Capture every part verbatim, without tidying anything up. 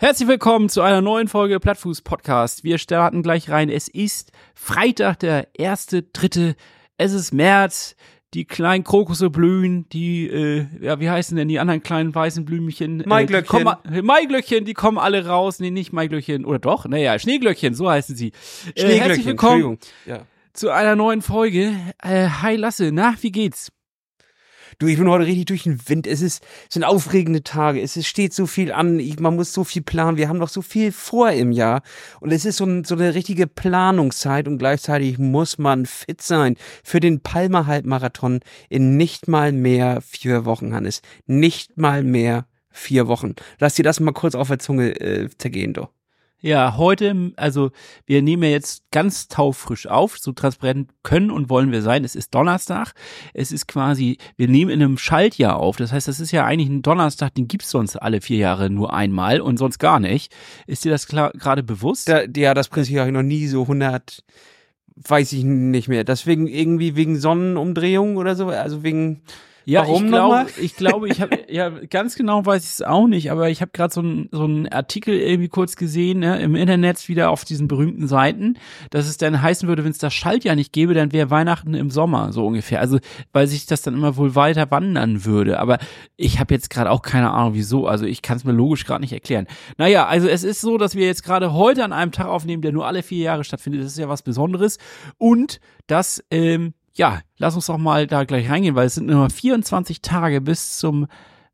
Herzlich willkommen zu einer neuen Folge Plattfuß-Podcast. Wir starten gleich rein. Es ist Freitag, der erste dritte Es ist März. Die kleinen Krokusse blühen. Die, äh, ja, wie heißen denn die anderen kleinen weißen Blümchen? Maiglöckchen. Äh, Maiglöckchen, die kommen alle raus. Nee, nicht Maiglöckchen. Oder doch? Naja, Schneeglöckchen, so heißen sie. Äh, Schneeglöckchen, herzlich willkommen ja. zu einer neuen Folge. Äh, hi Lasse, na, wie geht's? Du, ich bin heute richtig durch den Wind. Es ist, es sind aufregende Tage. Es ist, steht so viel an. Ich, man muss so viel planen. Wir haben noch so viel vor im Jahr. Und es ist so, ein, so eine richtige Planungszeit. Und gleichzeitig muss man fit sein für den Palmer-Halbmarathon in nicht mal mehr vier Wochen, Hannes. Nicht mal mehr vier Wochen. Lass dir das mal kurz auf der Zunge äh, zergehen, doch. Ja, heute, also wir nehmen ja jetzt ganz taufrisch auf, so transparent können und wollen wir sein. Es ist Donnerstag, es ist quasi, wir nehmen in einem Schaltjahr auf, das heißt, das ist ja eigentlich ein Donnerstag, den gibt's sonst alle vier Jahre nur einmal und sonst gar nicht. Ist dir das gerade bewusst? Da, ja, das Prinzip habe ich noch nie so hundert, weiß ich nicht mehr. Deswegen irgendwie wegen Sonnenumdrehung oder so, also wegen... Ja, Warum ich glaube, nochmal? ich glaube, ich habe ja ganz genau weiß ich es auch nicht, aber ich habe gerade so einen so einen Artikel irgendwie kurz gesehen, ne, im Internet wieder auf diesen berühmten Seiten, dass es dann heißen würde, wenn es das Schaltjahr nicht gäbe, dann wäre Weihnachten im Sommer so ungefähr. Also weil sich das dann immer wohl weiter wandern würde. Aber ich habe jetzt gerade auch keine Ahnung, wieso. Also ich kann es mir logisch gerade nicht erklären. Naja, also es ist so, dass wir jetzt gerade heute an einem Tag aufnehmen, der nur alle vier Jahre stattfindet. Das ist ja was Besonderes und das ähm, ja, lass uns doch mal da gleich reingehen, weil es sind nur vierundzwanzig Tage bis zum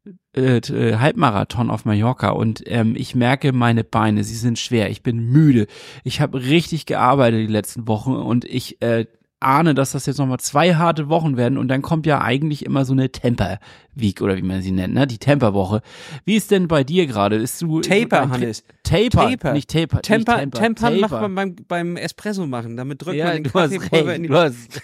äh, Halbmarathon auf Mallorca und ähm, ich merke, meine Beine, sie sind schwer, ich bin müde, ich habe richtig gearbeitet die letzten Wochen und ich äh, ahne, dass das jetzt nochmal zwei harte Wochen werden und dann kommt ja eigentlich immer so eine Temper-Week oder wie man sie nennt, ne? Die Temper-Woche. Wie ist denn bei dir gerade? Ist du Taper, ein, Hannes. Taper, Taper. nicht Taper. Temper, nicht Temper. Temper Taper. macht man beim, beim Espresso machen, damit drückt ja, man den du Kaffee hast vorher in die... recht, du hast.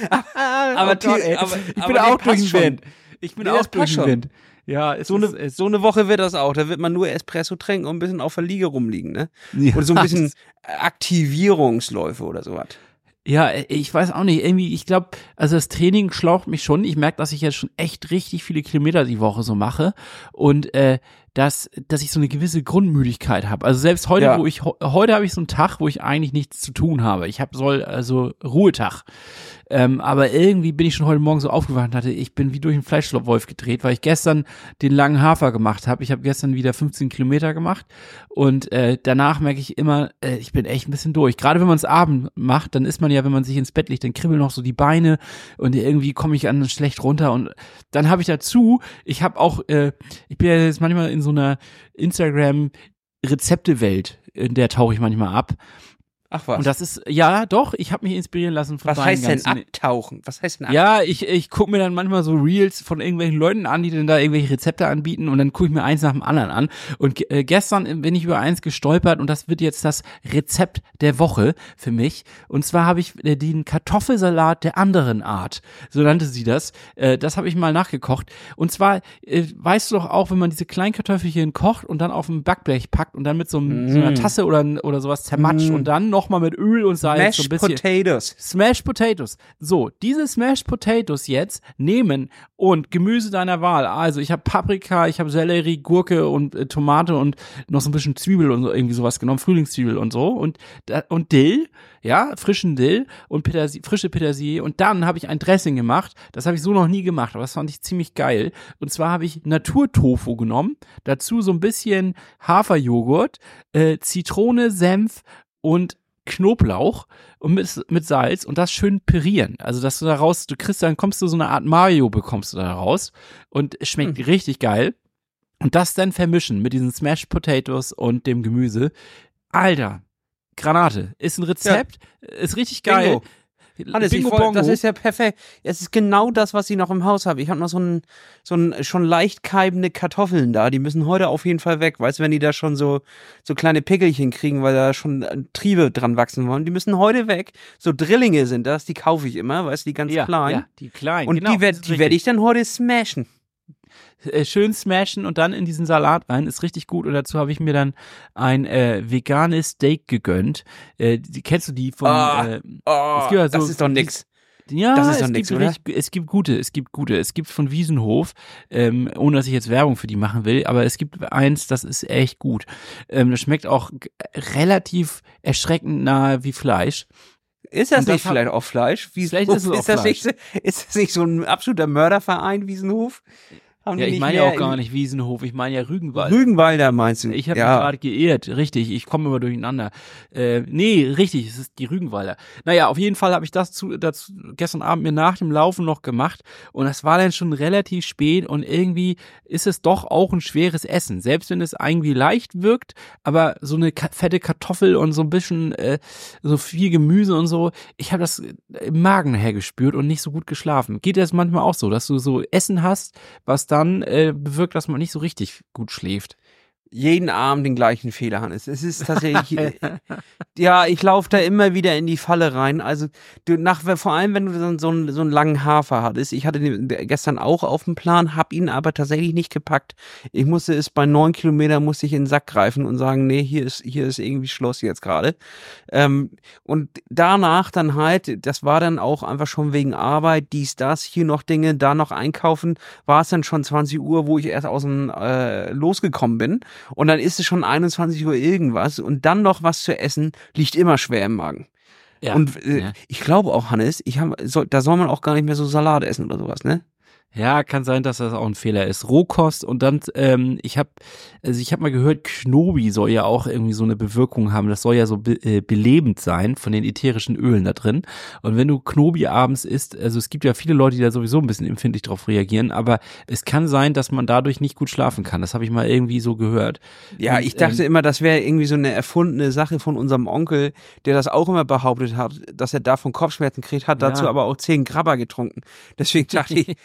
aber, oh Gott, ey. aber, ich aber bin auch passt durch den schon. Wind. Ich bin Nee, auch das durch passt den schon. Wind. Ja, es So ist, eine, es, so eine Woche wird das auch. Da wird man nur Espresso trinken und ein bisschen auf der Liege rumliegen, ne? Ja, und so ein bisschen Aktivierungsläufe oder sowas. Ja, ich weiß auch nicht, irgendwie, ich glaube, also das Training schlaucht mich schon. Ich merke, dass ich jetzt schon echt richtig viele Kilometer die Woche so mache und äh, dass, dass ich so eine gewisse Grundmüdigkeit habe. Also selbst heute, Ja. wo ich, heute habe ich so einen Tag, wo ich eigentlich nichts zu tun habe. Ich habe soll, also Ruhetag. Ähm, aber irgendwie bin ich schon heute Morgen so aufgewacht und hatte, ich bin wie durch einen Fleischwolf gedreht, weil ich gestern den langen Hafer gemacht habe. Ich habe gestern wieder fünfzehn Kilometer gemacht und äh, danach merke ich immer, äh, ich bin echt ein bisschen durch. Gerade wenn man es abend macht, dann ist man ja, wenn man sich ins Bett legt, dann kribbeln noch so die Beine und irgendwie komme ich an schlecht runter und dann habe ich dazu, ich habe auch, äh, ich bin ja jetzt manchmal in so einer Instagram-Rezepte-Welt, in der tauche ich manchmal ab. Ach was. Und das ist, ja, doch, ich habe mich inspirieren lassen von was deinen heißt denn ganzen, abtauchen? Was heißt denn abtauchen? Ja, ich, ich gucke mir dann manchmal so Reels von irgendwelchen Leuten an, die dann da irgendwelche Rezepte anbieten und dann gucke ich mir eins nach dem anderen an. Und äh, gestern bin ich über eins gestolpert und das wird jetzt das Rezept der Woche für mich. Und zwar habe ich äh, den Kartoffelsalat der anderen Art, so nannte sie das. Äh, das habe ich mal nachgekocht. Und zwar, äh, weißt du doch auch, wenn man diese kleinen Kartoffelchen kocht und dann auf ein Backblech packt und dann mit so, einem, mm. so einer Tasse oder, oder sowas zermatscht mm. und dann noch mal mit Öl und Salz Mashed so ein bisschen. Potatoes. Smashed Potatoes. So, diese Smashed Potatoes jetzt nehmen und Gemüse deiner Wahl. Also ich habe Paprika, ich habe Sellerie, Gurke und äh, Tomate und noch so ein bisschen Zwiebel und so, irgendwie sowas genommen, Frühlingszwiebel und so und und Dill, ja, frischen Dill und Petersi- frische Petersilie und dann habe ich ein Dressing gemacht. Das habe ich so noch nie gemacht, aber das fand ich ziemlich geil. Und zwar habe ich Naturtofu genommen, dazu so ein bisschen Haferjoghurt, äh, Zitrone, Senf und Knoblauch und mit, mit Salz und das schön pürieren. Also, dass du da raus, du kriegst, dann kommst du so eine Art Mayo, bekommst du da raus und es schmeckt mhm. richtig geil. Und das dann vermischen mit diesen Smashed Potatoes und dem Gemüse. Alter, Granate. Ist ein Rezept, ja. Ist richtig geil. Bingo. Hannes, Bingo ich wollt, das Bongo. ist ja perfekt. Es ist genau das, was ich noch im Haus habe. Ich habe noch so ein, so ein schon leicht keimende Kartoffeln da. Die müssen heute auf jeden Fall weg. Weißt du, wenn die da schon so, so kleine Pickelchen kriegen, weil da schon Triebe dran wachsen wollen. Die müssen heute weg. So Drillinge sind das, die kaufe ich immer, weißt du, die ganz ja, kleinen. Ja, die kleinen. Und genau, die werde die werd ich dann heute smashen. Äh, schön smashen und dann in diesen Salat rein, ist richtig gut. Und dazu habe ich mir dann ein äh, veganes Steak gegönnt. Äh, die, kennst du die von? Oh, äh, oh, es gibt ja so, das ist doch nix. Ja, Das ist doch es, nix, gibt oder? richtig, es gibt gute, es gibt gute. Es gibt von Wiesenhof, ähm, ohne dass ich jetzt Werbung für die machen will, aber es gibt eins, das ist echt gut. Ähm, das schmeckt auch g- relativ erschreckend nahe wie Fleisch. Ist das Und das nicht hab- vielleicht auch Fleisch? Wiesenhof, Vielleicht ist es auch ist das Fleisch. Nicht, ist das nicht so ein absoluter Mörderverein, Wiesenhof? Haben Ja, die ich nicht meine ja mehr auch gar in- nicht Wiesenhof, ich meine ja Rügenwald. Rügenwalder meinst du? Ich habe mich ja. gerade geirrt, richtig, ich komme immer durcheinander. Äh, nee, richtig, es ist die Rügenwalder. Naja, auf jeden Fall habe ich das zu, dazu gestern Abend mir nach dem Laufen noch gemacht und das war dann schon relativ spät und irgendwie ist es doch auch ein schweres Essen, selbst wenn es irgendwie leicht wirkt, aber so eine ka- fette Kartoffel und so ein bisschen äh, so viel Gemüse und so, ich habe das im Magen nachher gespürt und nicht so gut geschlafen. Geht das manchmal auch so, dass du so Essen hast, was dann äh, bewirkt, dass man nicht so richtig gut schläft? Jeden Abend den gleichen Fehler, Hannes. Es ist tatsächlich, ja, ich laufe da immer wieder in die Falle rein. Also du nach, vor allem, wenn du so, so, einen, so einen langen Hafer hattest. Ich hatte den gestern auch auf dem Plan, hab ihn aber tatsächlich nicht gepackt. Ich musste es bei neun Kilometern musste ich in den Sack greifen und sagen, nee, hier ist hier ist irgendwie Schluss jetzt gerade. Ähm, und danach dann halt, das war dann auch einfach schon wegen Arbeit, dies, das, hier noch Dinge, da noch einkaufen, war es dann schon zwanzig Uhr, wo ich erst aus dem äh, losgekommen bin. Und dann ist es schon einundzwanzig Uhr irgendwas und dann noch was zu essen, liegt immer schwer im Magen. Ja, und äh, ja. ich glaube auch, Hannes, ich hab, soll, da soll man auch gar nicht mehr so Salat essen oder sowas, ne? Ja, kann sein, dass das auch ein Fehler ist. Rohkost und dann, ähm, ich habe, also ich habe mal gehört, Knobi soll ja auch irgendwie so eine Bewirkung haben. Das soll ja so be äh, belebend sein von den ätherischen Ölen da drin. Und wenn du Knobi abends isst, also es gibt ja viele Leute, die da sowieso ein bisschen empfindlich drauf reagieren, aber es kann sein, dass man dadurch nicht gut schlafen kann. Das habe ich mal irgendwie so gehört. Ja, Und, ich dachte ähm, immer, das wäre irgendwie so eine erfundene Sache von unserem Onkel, der das auch immer behauptet hat, dass er davon Kopfschmerzen kriegt, hat Ja. dazu aber auch zehn Grabber getrunken. Deswegen dachte ich,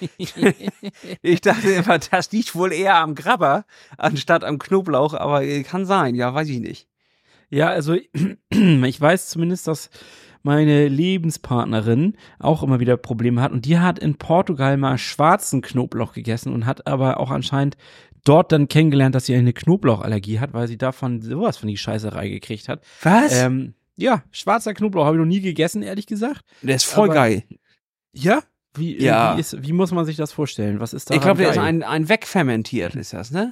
ich dachte immer, das liegt wohl eher am Grabber anstatt am Knoblauch, aber äh, kann sein, ja, weiß ich nicht. Ja, also ich weiß zumindest, dass meine Lebenspartnerin auch immer wieder Probleme hat und die hat in Portugal mal schwarzen Knoblauch gegessen und hat aber auch anscheinend dort dann kennengelernt, dass sie eine Knoblauchallergie hat, weil sie davon sowas von die Scheißerei gekriegt hat. Was? Ähm, ja, schwarzer Knoblauch habe ich noch nie gegessen, ehrlich gesagt. Der ist voll aber- geil. Ja? Wie, äh, Ja. wie, ist, wie muss man sich das vorstellen? Was ist da? Ich glaube, der ist ein, ein wegfermentiert, ist das, ne?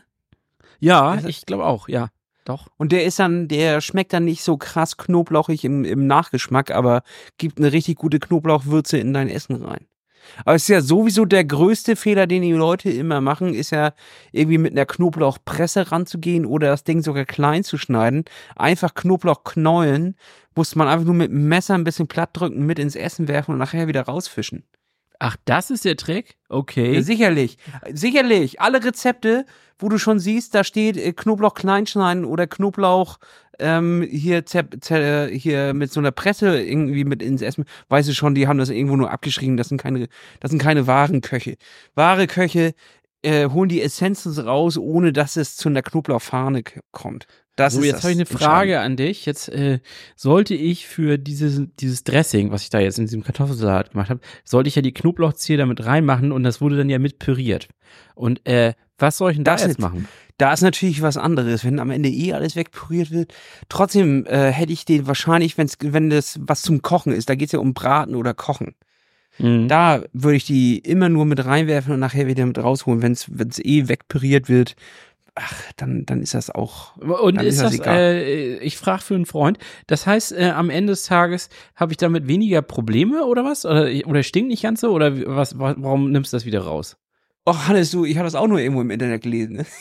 Ja, ist- ich glaube auch, ja. Doch. Und der ist dann, der schmeckt dann nicht so krass knoblauchig im, im Nachgeschmack, aber gibt eine richtig gute Knoblauchwürze in dein Essen rein. Aber es ist ja sowieso der größte Fehler, den die Leute immer machen, ist ja irgendwie mit einer Knoblauchpresse ranzugehen oder das Ding sogar klein zu schneiden. Einfach Knoblauch knäulen, muss man einfach nur mit dem Messer ein bisschen platt drücken, mit ins Essen werfen und nachher wieder rausfischen. Ach, das ist der Trick? Okay. Ja, sicherlich. Sicherlich. Alle Rezepte, wo du schon siehst, da steht äh, Knoblauch kleinschneiden oder Knoblauch ähm, hier, zer, zer, hier mit so einer Presse irgendwie mit ins Essen. Weißt du schon, die haben das irgendwo nur abgeschrieben. Das sind keine, das sind keine wahren Köche. Wahre Köche äh, holen die Essenzen raus, ohne dass es zu einer Knoblauchfahne k- kommt. Das So, ist jetzt das habe ich eine Entscheidende. Frage an dich. Jetzt äh, sollte ich für dieses, dieses Dressing, was ich da jetzt in diesem Kartoffelsalat gemacht habe, sollte ich ja die Knoblauchzehe damit reinmachen und das wurde dann ja mit püriert. Und äh, was soll ich denn da Das jetzt ist- machen? Da ist natürlich was anderes, wenn am Ende eh alles wegpüriert wird. Trotzdem äh, hätte ich den wahrscheinlich, wenn's, wenn das was zum Kochen ist, da geht's ja um Braten oder Kochen. Mhm. Da würde ich die immer nur mit reinwerfen und nachher wieder mit rausholen. Wenn es eh wegpüriert wird, ach, dann, dann ist das auch. Und dann ist ist das das, egal. äh, ich frage für einen Freund, das heißt, äh, am Ende des Tages habe ich damit weniger Probleme oder was? Oder, oder stinkt nicht ganz so? Oder wie- was, wa- warum nimmst du das wieder raus? Och, Hannes, du, ich habe das auch nur irgendwo im Internet gelesen. Ne?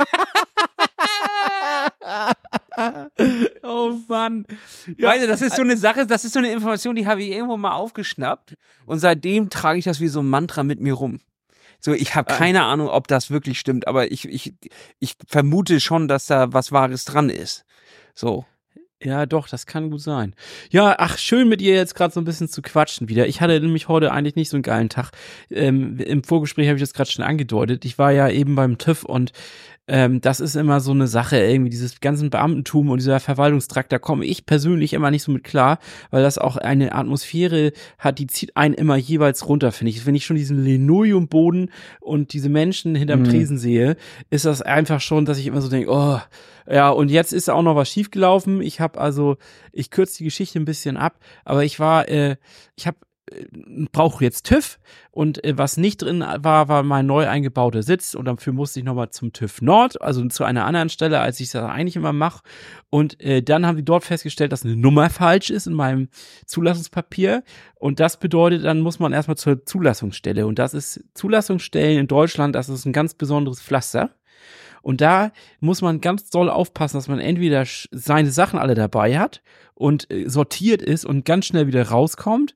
Oh Mann. Weißt du, das ist so eine Sache, das ist so eine Information, die habe ich irgendwo mal aufgeschnappt und seitdem trage ich das wie so ein Mantra mit mir rum. So, ich habe keine Ahnung, ob das wirklich stimmt, aber ich, ich, ich vermute schon, dass da was Wahres dran ist. So. Ja, doch, das kann gut sein. Ja, ach, schön mit ihr jetzt gerade so ein bisschen zu quatschen wieder. Ich hatte nämlich heute eigentlich nicht so einen geilen Tag. Ähm, im Vorgespräch habe ich das gerade schon angedeutet. Ich war ja eben beim TÜV und ähm, das ist immer so eine Sache, irgendwie dieses ganzen Beamtentum und dieser Verwaltungstrakt, da komme ich persönlich immer nicht so mit klar, weil das auch eine Atmosphäre hat, die zieht einen immer jeweils runter, finde ich. Wenn ich schon diesen Linoleumboden und diese Menschen hinterm Mhm. Tresen sehe, ist das einfach schon, dass ich immer so denke, oh, ja, und jetzt ist auch noch was schiefgelaufen. Ich habe also, ich kürze die Geschichte ein bisschen ab, aber ich war, äh, ich habe brauche jetzt TÜV und äh, was nicht drin war, war mein neu eingebauter Sitz und dafür musste ich nochmal zum TÜV Nord, also zu einer anderen Stelle, als ich das eigentlich immer mache und äh, dann haben die dort festgestellt, dass eine Nummer falsch ist in meinem Zulassungspapier und das bedeutet, dann muss man erstmal zur Zulassungsstelle und das ist Zulassungsstellen in Deutschland, das ist ein ganz besonderes Pflaster. Und da muss man ganz doll aufpassen, dass man entweder seine Sachen alle dabei hat und äh, sortiert ist und ganz schnell wieder rauskommt.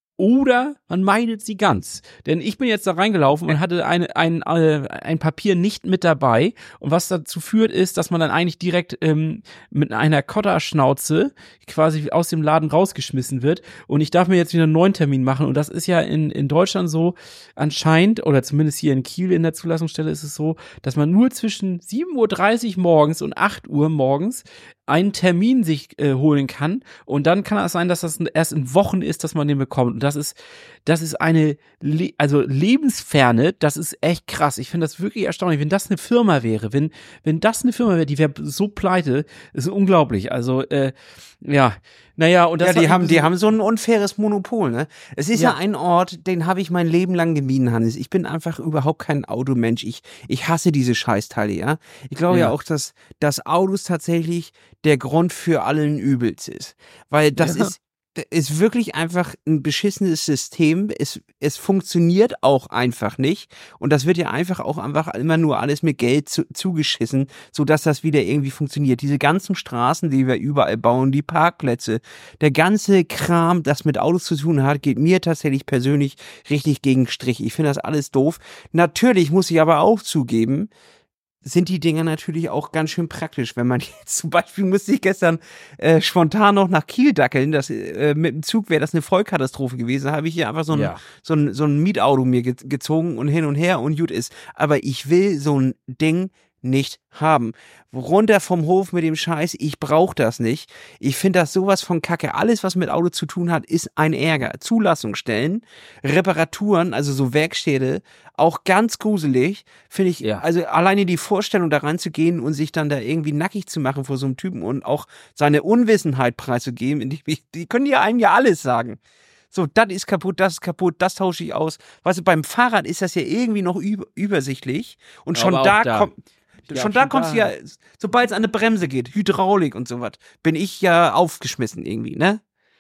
Oder man meidet sie ganz. Denn ich bin jetzt da reingelaufen und hatte eine, ein, äh, ein Papier nicht mit dabei. Und was dazu führt, ist, dass man dann eigentlich direkt ähm, mit einer Kotterschnauze quasi aus dem Laden rausgeschmissen wird. Und ich darf mir jetzt wieder einen neuen Termin machen. Und das ist ja in, in Deutschland so anscheinend, oder zumindest hier in Kiel in der Zulassungsstelle ist es so, dass man nur zwischen sieben Uhr dreißig morgens und acht Uhr morgens einen Termin sich äh, holen kann und dann kann es sein, dass das erst in Wochen ist, dass man den bekommt und das ist das ist eine Le- also Lebensferne, das ist echt krass. Ich finde das wirklich erstaunlich, wenn das eine Firma wäre, wenn wenn das eine Firma wäre, die wäre so pleite, ist unglaublich. Also äh, ja, naja und das ja, die haben die haben so ein unfaires Monopol, ne? Es ist ja, Ja. ein Ort, den habe ich mein Leben lang gemieden, Hannes. Ich bin einfach überhaupt kein Automensch. Ich ich hasse diese Scheißteile, ja. Ich glaube ja, Ja. auch, dass dass Autos tatsächlich der Grund für allen Übels ist, weil das Ja. ist ist wirklich einfach ein beschissenes System. Es, es funktioniert auch einfach nicht. Und das wird ja einfach auch einfach immer nur alles mit Geld zu, zugeschissen, sodass das wieder irgendwie funktioniert. Diese ganzen Straßen, die wir überall bauen, die Parkplätze, der ganze Kram, das mit Autos zu tun hat, geht mir tatsächlich persönlich richtig gegen den Strich. Ich finde das alles doof. Natürlich muss ich aber auch zugeben, sind die Dinger natürlich auch ganz schön praktisch, wenn man jetzt zum Beispiel musste ich gestern äh, spontan noch nach Kiel dackeln, das, äh, mit dem Zug wäre das eine Vollkatastrophe gewesen, da habe ich hier einfach so ein, Ja. so ein, so ein Mietauto mir ge- gezogen und hin und her und gut ist, aber ich will so ein Ding nicht haben. Runter vom Hof mit dem Scheiß, ich brauche das nicht. Ich finde das sowas von Kacke. Alles, was mit Auto zu tun hat, ist ein Ärger. Zulassungsstellen, Reparaturen, also so Werkstätte, auch ganz gruselig, finde ich. Ja. Also alleine die Vorstellung, da reinzugehen und sich dann da irgendwie nackig zu machen vor so einem Typen und auch seine Unwissenheit preiszugeben, die, die können ja einem ja alles sagen. So, das ist kaputt, das ist kaputt, das tausche ich aus. Weißt du, beim Fahrrad ist das ja irgendwie noch üb- übersichtlich und schon Aber da, auch da. kommt, glaub, schon da schon kommst da- du ja, sobald es an eine Bremse geht, Hydraulik und sowas, bin ich ja aufgeschmissen irgendwie, ne?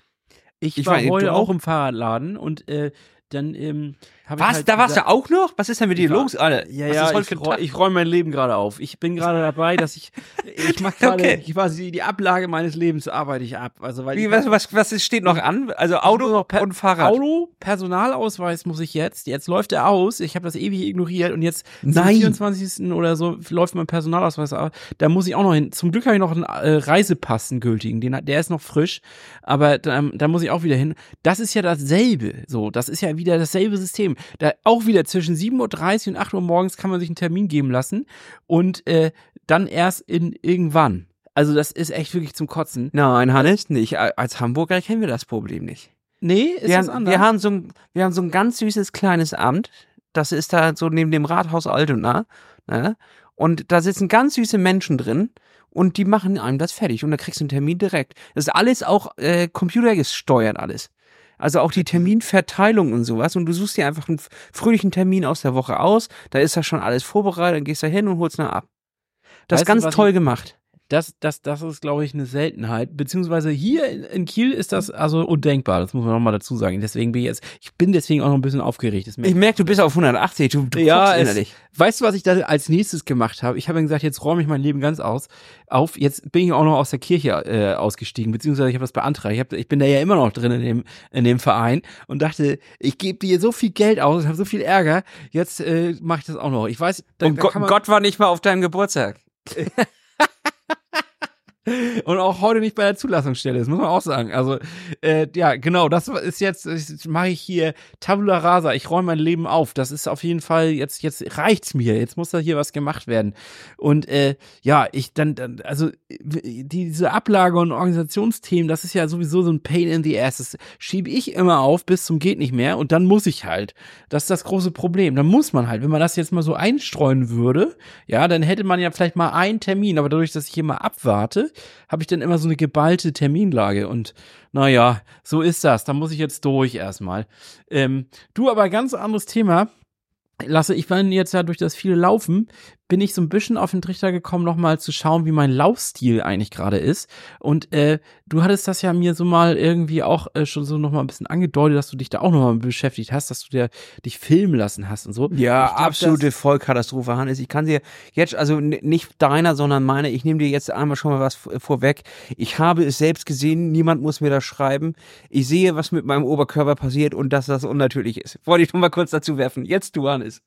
Ich, Ich war weiß, heute du auch auch? im Fahrradladen und äh, dann ähm, habe ich Was? halt Da warst gesagt- du auch noch? Was ist denn mit dir Ich war- los, Alter? Ja, Was ja, ist heute ich, für ein räu Tag? ich räume mein Leben gerade auf. Ich bin gerade dabei, dass ich, ich mache gerade Okay. quasi die Ablage meines Lebens arbeite ich ab. Also weil Wie, ich was, was, was ist- steht noch an? Also muss Auto noch per- und Fahrrad. Auto, Personalausweis muss ich jetzt. Jetzt läuft er aus. Ich habe das ewig ignoriert und jetzt Nein. zum vierundzwanzigsten oder so läuft mein Personalausweis aus. Da muss ich auch noch hin. Zum Glück habe ich noch einen äh, Reisepass, einen gültigen. Den, hat- der ist noch frisch, aber da, da muss ich auch wieder hin. Das ist ja dasselbe. So, das ist ja wieder dasselbe System. Da auch wieder zwischen sieben Uhr dreißig und acht Uhr morgens kann man sich einen Termin geben lassen und äh, dann erst in irgendwann. Also das ist echt wirklich zum Kotzen. Nein, Hannes, nicht. Als Hamburger kennen wir das Problem nicht. Nee, ist wir, das haben, anders? wir, haben so ein, wir haben so ein ganz süßes kleines Amt. Das ist da so neben dem Rathaus Altona. Ne? Und da sitzen ganz süße Menschen drin und die machen einem das fertig. Und da kriegst du einen Termin direkt. Das ist alles auch äh, computergesteuert alles. Also auch die Terminverteilung und sowas. Und du suchst dir einfach einen fröhlichen Termin aus der Woche aus. Da ist das schon alles vorbereitet. Dann gehst du da hin und holst ihn ab. Das Weißt ist du, ganz was toll ich- gemacht. Das, das, das ist, glaube ich, eine Seltenheit. Beziehungsweise hier in, in Kiel ist das also undenkbar. Das muss man nochmal dazu sagen. Deswegen bin ich jetzt, ich bin deswegen auch noch ein bisschen aufgeregt. Das merke Ich merke, du bist auf hundertachtzig. Du, du Ja, guckst es, innerlich. weißt du, was ich da als nächstes gemacht habe? Ich habe dann gesagt, jetzt räume ich mein Leben ganz aus auf. Jetzt bin ich auch noch aus der Kirche äh, ausgestiegen, beziehungsweise ich habe das beantragt. Ich, hab, ich bin da ja immer noch drin in dem in dem Verein und dachte, ich gebe dir so viel Geld aus, habe so viel Ärger. Jetzt äh, mache ich das auch noch. Ich weiß, da, Und da Gott, kann man, Gott war nicht mal auf deinem Geburtstag. und auch heute nicht bei der Zulassungsstelle, das muss man auch sagen. Also, äh, ja, genau, das ist jetzt, jetzt mache ich hier Tabula Rasa, ich räume mein Leben auf. Das ist auf jeden Fall, jetzt, jetzt reicht's mir, jetzt muss da hier was gemacht werden. Und äh, ja, ich dann, dann, also die, diese Ablage- und Organisationsthemen, das ist ja sowieso so ein Pain in the Ass. Das schiebe ich immer auf bis zum geht nicht mehr und dann muss ich halt. Das ist das große Problem. Dann muss man halt, wenn man das jetzt mal so einstreuen würde, ja, dann hätte man ja vielleicht mal einen Termin, aber dadurch, dass ich hier mal abwarte, habe ich dann immer so eine geballte Terminlage und naja, so ist das. Da muss ich jetzt durch erstmal. Ähm, du, aber ganz anderes Thema. Lasse, ich bin jetzt ja durch das viele Laufen, bin ich so ein bisschen auf den Trichter gekommen, nochmal zu schauen, wie mein Laufstil eigentlich gerade ist. Und äh, du hattest das ja mir so mal irgendwie auch äh, schon so nochmal ein bisschen angedeutet, dass du dich da auch nochmal beschäftigt hast, dass du dir, dich filmen lassen hast und so. Ja, glaub, absolute Vollkatastrophe, Hannes. Ich kann dir jetzt, also n- nicht deiner, sondern meiner, ich nehme dir jetzt einmal schon mal was v- vorweg. Ich habe es selbst gesehen, niemand muss mir das schreiben. Ich sehe, was mit meinem Oberkörper passiert und dass das unnatürlich ist. Wollte ich nur mal kurz dazu werfen. Jetzt du, Hannes.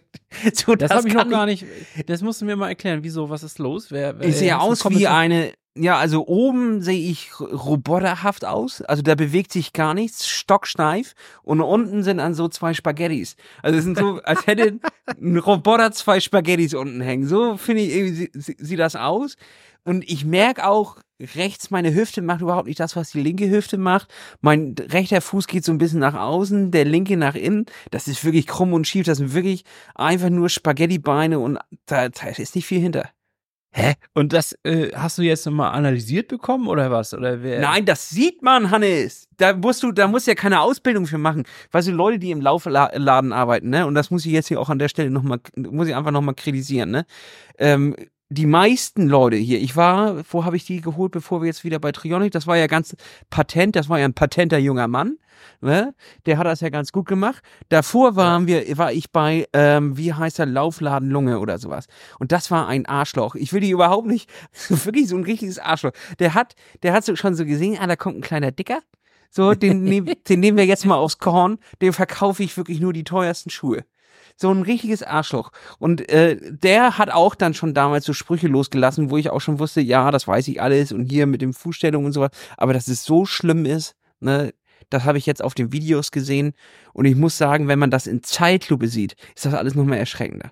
So, Das, das habe ich noch kann gar nicht, das musst du mir mal erklären. Wieso, was ist los? Wer, wer Ich sehe hast du aus wie Kommentar- eine, ja, also oben sehe ich roboterhaft aus, also da bewegt sich gar nichts, stocksteif und unten sind dann so zwei Spaghettis. Also es sind so, als hätte ein Roboter zwei Spaghettis unten hängen. So finde ich, irgendwie sie- sieht das aus. Und ich merke auch, rechts meine Hüfte macht überhaupt nicht das, was die linke Hüfte macht. Mein rechter Fuß geht so ein bisschen nach außen, der linke nach innen. Das ist wirklich krumm und schief. Das sind wirklich einfach nur Spaghetti-Beine und da, da ist nicht viel hinter. Hä? Und das äh, hast du jetzt nochmal analysiert bekommen oder was? Oder wer? Nein, das sieht man, Hannes. Da musst du, da musst du ja keine Ausbildung für machen. Weißt du, Leute, die im Laufladen arbeiten, ne? Und das muss ich jetzt hier auch an der Stelle nochmal, muss ich einfach nochmal kritisieren, ne? Ähm, die meisten Leute hier, ich war, wo habe ich die geholt, bevor wir jetzt wieder bei Trionic, das war ja ganz patent, das war ja ein patenter junger Mann, ne? Der hat das ja ganz gut gemacht. Davor waren wir, war ich bei, ähm, wie heißt der, Laufladen Lunge oder sowas. Und das war ein Arschloch. Ich will die überhaupt nicht, wirklich so ein richtiges Arschloch. Der hat, der hat so schon so gesehen, ah, da kommt ein kleiner Dicker. So, den, nehm, den nehmen wir jetzt mal aufs Korn, dem verkaufe ich wirklich nur die teuersten Schuhe. So ein richtiges Arschloch. Und äh, der hat auch dann schon damals so Sprüche losgelassen, wo ich auch schon wusste, ja, das weiß ich alles und hier mit dem Fußstellung und sowas. Aber dass es so schlimm ist, ne, das habe ich jetzt auf den Videos gesehen. Und ich muss sagen, wenn man das in Zeitlupe sieht, ist das alles noch mal erschreckender.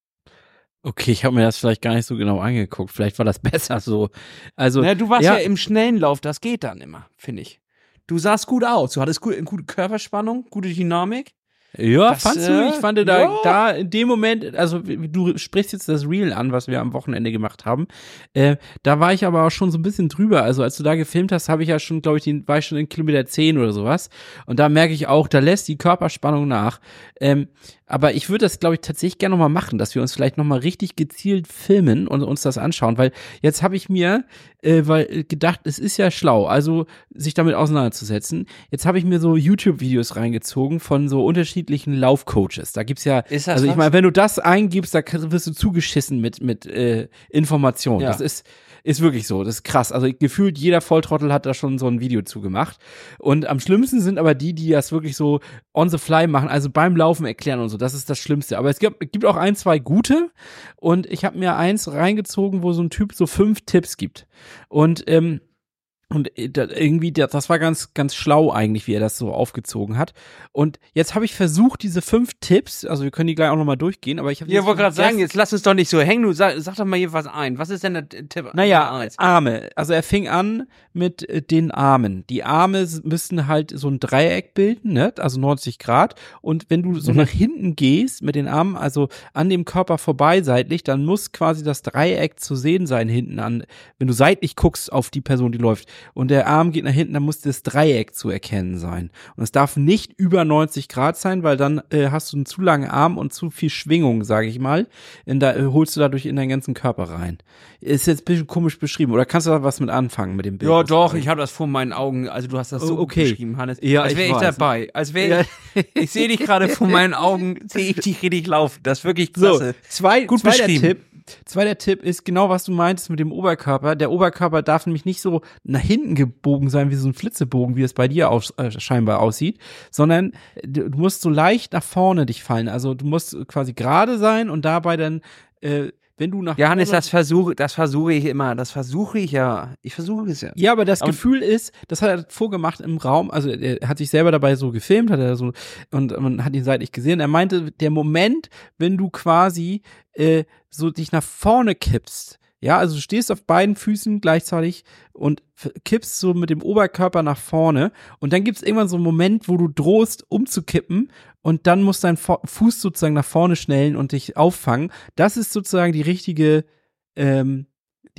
Okay, ich habe mir das vielleicht gar nicht so genau angeguckt. Vielleicht war das besser so. Also, Na, du warst ja, ja im schnellen Lauf, das geht dann immer, finde ich. Du sahst gut aus, du hattest gut, gute Körperspannung, gute Dynamik. Ja, Das, fandst du? äh, Ich fand da, ja. da in dem Moment, also du sprichst jetzt das Reel an, was wir am Wochenende gemacht haben. Äh, da war ich aber auch schon so ein bisschen drüber. Also als du da gefilmt hast, habe ich ja schon, glaube ich, den, war ich schon in Kilometer zehn oder sowas. Und da merke ich auch, da lässt die Körperspannung nach. Ähm, aber ich würde das, glaube ich, tatsächlich gerne nochmal machen, dass wir uns vielleicht nochmal richtig gezielt filmen und uns das anschauen, weil jetzt habe ich mir äh, weil, gedacht, es ist ja schlau, also sich damit auseinanderzusetzen. Jetzt habe ich mir so YouTube-Videos reingezogen von so unterschiedlichen Laufcoaches. Da gibt's ja, Ist das also ich was? meine, wenn du das eingibst, da wirst du zugeschissen mit mit äh, Informationen. Ja. Das ist ist wirklich so, das ist krass. Also gefühlt jeder Volltrottel hat da schon so ein Video zugemacht. Und am schlimmsten sind aber die, die das wirklich so on the fly machen, also beim Laufen erklären und so. Das ist das Schlimmste. Aber es gibt, gibt auch ein, zwei gute. Und ich habe mir eins reingezogen, wo so ein Typ so fünf Tipps gibt. Und ähm, Und irgendwie, das war ganz, ganz schlau eigentlich, wie er das so aufgezogen hat. Und jetzt habe ich versucht, diese fünf Tipps, also wir können die gleich auch nochmal durchgehen, aber ich habe Ja, wollte gerade sagen, jetzt lass uns doch nicht so hängen. Du sag, sag doch mal hier was ein. Was ist denn der Tipp? Naja, Nummer eins? Arme. Also er fing an mit äh, den Armen. Die Arme s- müssten halt so ein Dreieck bilden, ne? Also neunzig Grad. Und wenn du so Mhm. nach hinten gehst mit den Armen, also an dem Körper vorbei seitlich, dann muss quasi das Dreieck zu sehen sein hinten an. Wenn du seitlich guckst auf die Person, die läuft und der Arm geht nach hinten, dann muss das Dreieck zu erkennen sein. Und es darf nicht über neunzig Grad sein, weil dann äh, hast du einen zu langen Arm und zu viel Schwingung, sage ich mal. In da, äh, holst du dadurch in deinen ganzen Körper rein. Ist jetzt ein bisschen komisch beschrieben. Oder kannst du da was mit anfangen mit dem Bild? Ja, doch, ich habe das vor meinen Augen. Also du hast das so Oh, okay. gut beschrieben, Hannes. Ja, als ich wäre ich, weiß. dabei. Als wäre ich, ich sehe dich gerade vor meinen Augen, sehe ich dich richtig laufen. Das ist wirklich klasse. So, zwei, Gut zweiter beschrieben. Tipp. Zweiter Tipp ist genau, was du meintest mit dem Oberkörper. Der Oberkörper darf nämlich nicht so nach hinten gebogen sein, wie so ein Flitzebogen, wie es bei dir aus, äh, scheinbar aussieht, sondern du, du musst so leicht nach vorne dich fallen. Also du musst quasi gerade sein und dabei dann, äh, wenn du nach Ja, Hannes, vorne das versuche, das versuche ich immer. Das versuche ich ja. Ich versuche es ja. Ja, aber das Aber- Gefühl ist, das hat er vorgemacht im Raum, also er hat sich selber dabei so gefilmt, hat er so, und man hat ihn seitlich gesehen. Er meinte, der Moment, wenn du quasi äh, so dich nach vorne kippst, ja, also du stehst auf beiden Füßen gleichzeitig und f- kippst so mit dem Oberkörper nach vorne und dann gibt's irgendwann so einen Moment, wo du drohst umzukippen und dann muss dein Vo- Fuß sozusagen nach vorne schnellen und dich auffangen. Das ist sozusagen die richtige ähm,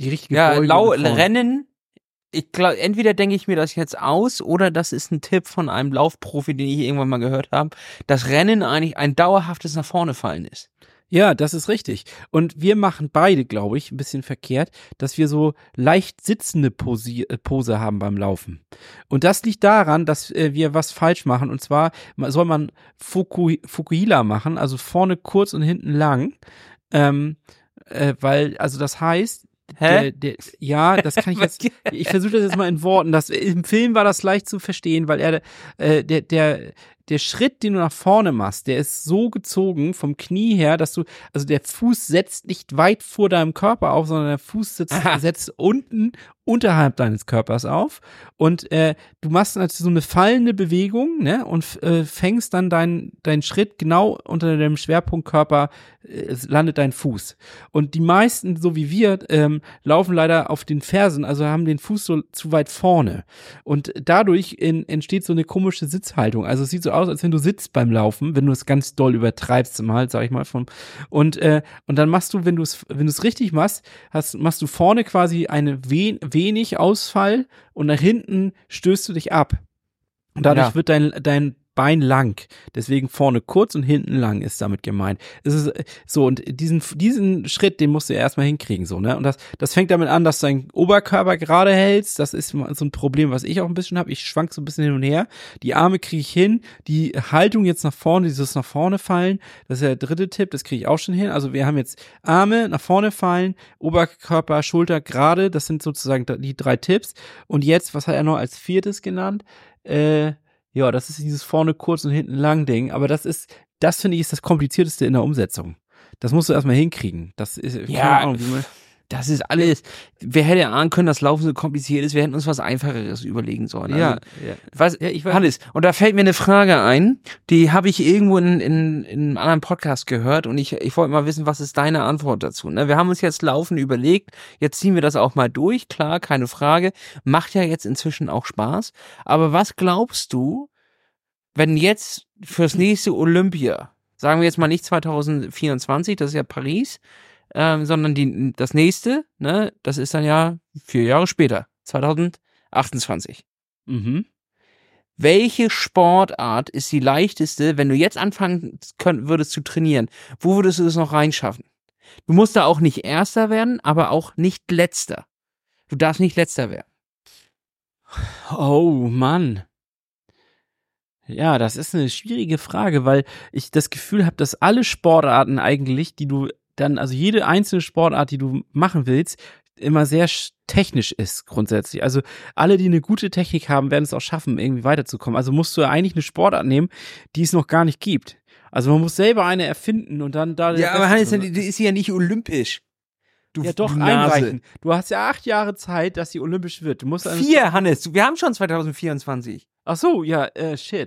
Die richtige Ja, Beugung lau nach vorne. Rennen, ich glaube, entweder denke ich mir das jetzt aus oder das ist ein Tipp von einem Laufprofi, den ich irgendwann mal gehört habe, dass Rennen eigentlich ein dauerhaftes nach vorne fallen ist. Ja, das ist richtig. Und wir machen beide, glaube ich, ein bisschen verkehrt, dass wir so leicht sitzende Posi äh, Pose haben beim Laufen. Und das liegt daran, dass äh, wir was falsch machen. Und zwar ma- soll man Fuku Fukuhila machen, also vorne kurz und hinten lang. Ähm, äh, weil, also das heißt, Hä? der, der, ja, das kann ich jetzt, ich versuche das jetzt mal in Worten. Das, im Film war das leicht zu verstehen, weil er, äh, der, der, der Schritt, den du nach vorne machst, der ist so gezogen vom Knie her, dass du, also der Fuß setzt nicht weit vor deinem Körper auf, sondern der Fuß sitzt, setzt unten unterhalb deines Körpers auf und äh, du machst also so eine fallende Bewegung, ne, und äh, fängst dann deinen deinen Schritt genau unter dem Schwerpunktkörper, äh, landet dein Fuß. Und die meisten, so wie wir, ähm, laufen leider auf den Fersen, also haben den Fuß so zu weit vorne. Und dadurch in, entsteht so eine komische Sitzhaltung. Also es sieht so aus, als wenn du sitzt beim Laufen, wenn du es ganz doll übertreibst im Hals, sag ich mal. Vom, und, äh, und dann machst du, wenn du es wenn du es richtig machst, hast, machst du vorne quasi eine we wenig Ausfall und nach hinten stößt du dich ab. Und dadurch Ja. wird dein, dein Bein lang. Deswegen vorne kurz und hinten lang ist damit gemeint. Es ist äh, so, und diesen, diesen Schritt, den musst du erstmal hinkriegen, so, ne? Und das, das fängt damit an, dass du deinen Oberkörper gerade hältst. Das ist so ein Problem, was ich auch ein bisschen habe. Ich schwank so ein bisschen hin und her. Die Arme kriege ich hin. Die Haltung jetzt nach vorne, dieses nach vorne fallen, das ist ja der dritte Tipp, das kriege ich auch schon hin. Also wir haben jetzt Arme nach vorne fallen, Oberkörper, Schulter gerade. Das sind sozusagen die drei Tipps. Und jetzt, was hat er noch als viertes genannt? Äh, Ja, das ist dieses vorne kurz und hinten lang Ding, aber das ist, das finde ich ist das komplizierteste in der Umsetzung. Das musst du erstmal hinkriegen. Das ist, keine Ja, Ahnung, wie man, Das ist alles. Wer hätte ahnen können, dass Laufen so kompliziert ist? Wir hätten uns was Einfacheres überlegen sollen. ja, Also, ja. was, Ja, ich weiß- Hannes, und da fällt mir eine Frage ein, die habe ich irgendwo in, in, in einem anderen Podcast gehört und ich, ich wollte mal wissen, was ist deine Antwort dazu? Ne? Wir haben uns jetzt Laufen überlegt, jetzt ziehen wir das auch mal durch, klar, keine Frage. Macht ja jetzt inzwischen auch Spaß. Aber was glaubst du, wenn jetzt fürs nächste Olympia, sagen wir jetzt mal nicht zwanzig vierundzwanzig, das ist ja Paris, ähm, sondern die, das nächste, ne, das ist dann ja vier Jahre später, zwanzig achtundzwanzig. Mhm. Welche Sportart ist die leichteste, wenn du jetzt anfangen könnt, würdest zu trainieren? Wo würdest du das noch reinschaffen? Du musst da auch nicht Erster werden, aber auch nicht Letzter. Du darfst nicht Letzter werden. Oh Mann. Ja, das ist eine schwierige Frage, weil ich das Gefühl habe, dass alle Sportarten eigentlich, die du dann, also jede einzelne Sportart, die du machen willst, immer sehr sch- technisch ist grundsätzlich. Also alle, die eine gute Technik haben, werden es auch schaffen, irgendwie weiterzukommen. Also musst du ja eigentlich eine Sportart nehmen, die es noch gar nicht gibt. Also man muss selber eine erfinden und dann da. Ja, aber Hannes, die, die ist ja nicht olympisch. Du, ja doch du Nase. einreichen. Du hast ja acht Jahre Zeit, dass sie olympisch wird. Du musst eine- Vier, Hannes. Wir haben schon zwanzig vierundzwanzig. Ach so, ja, äh, shit.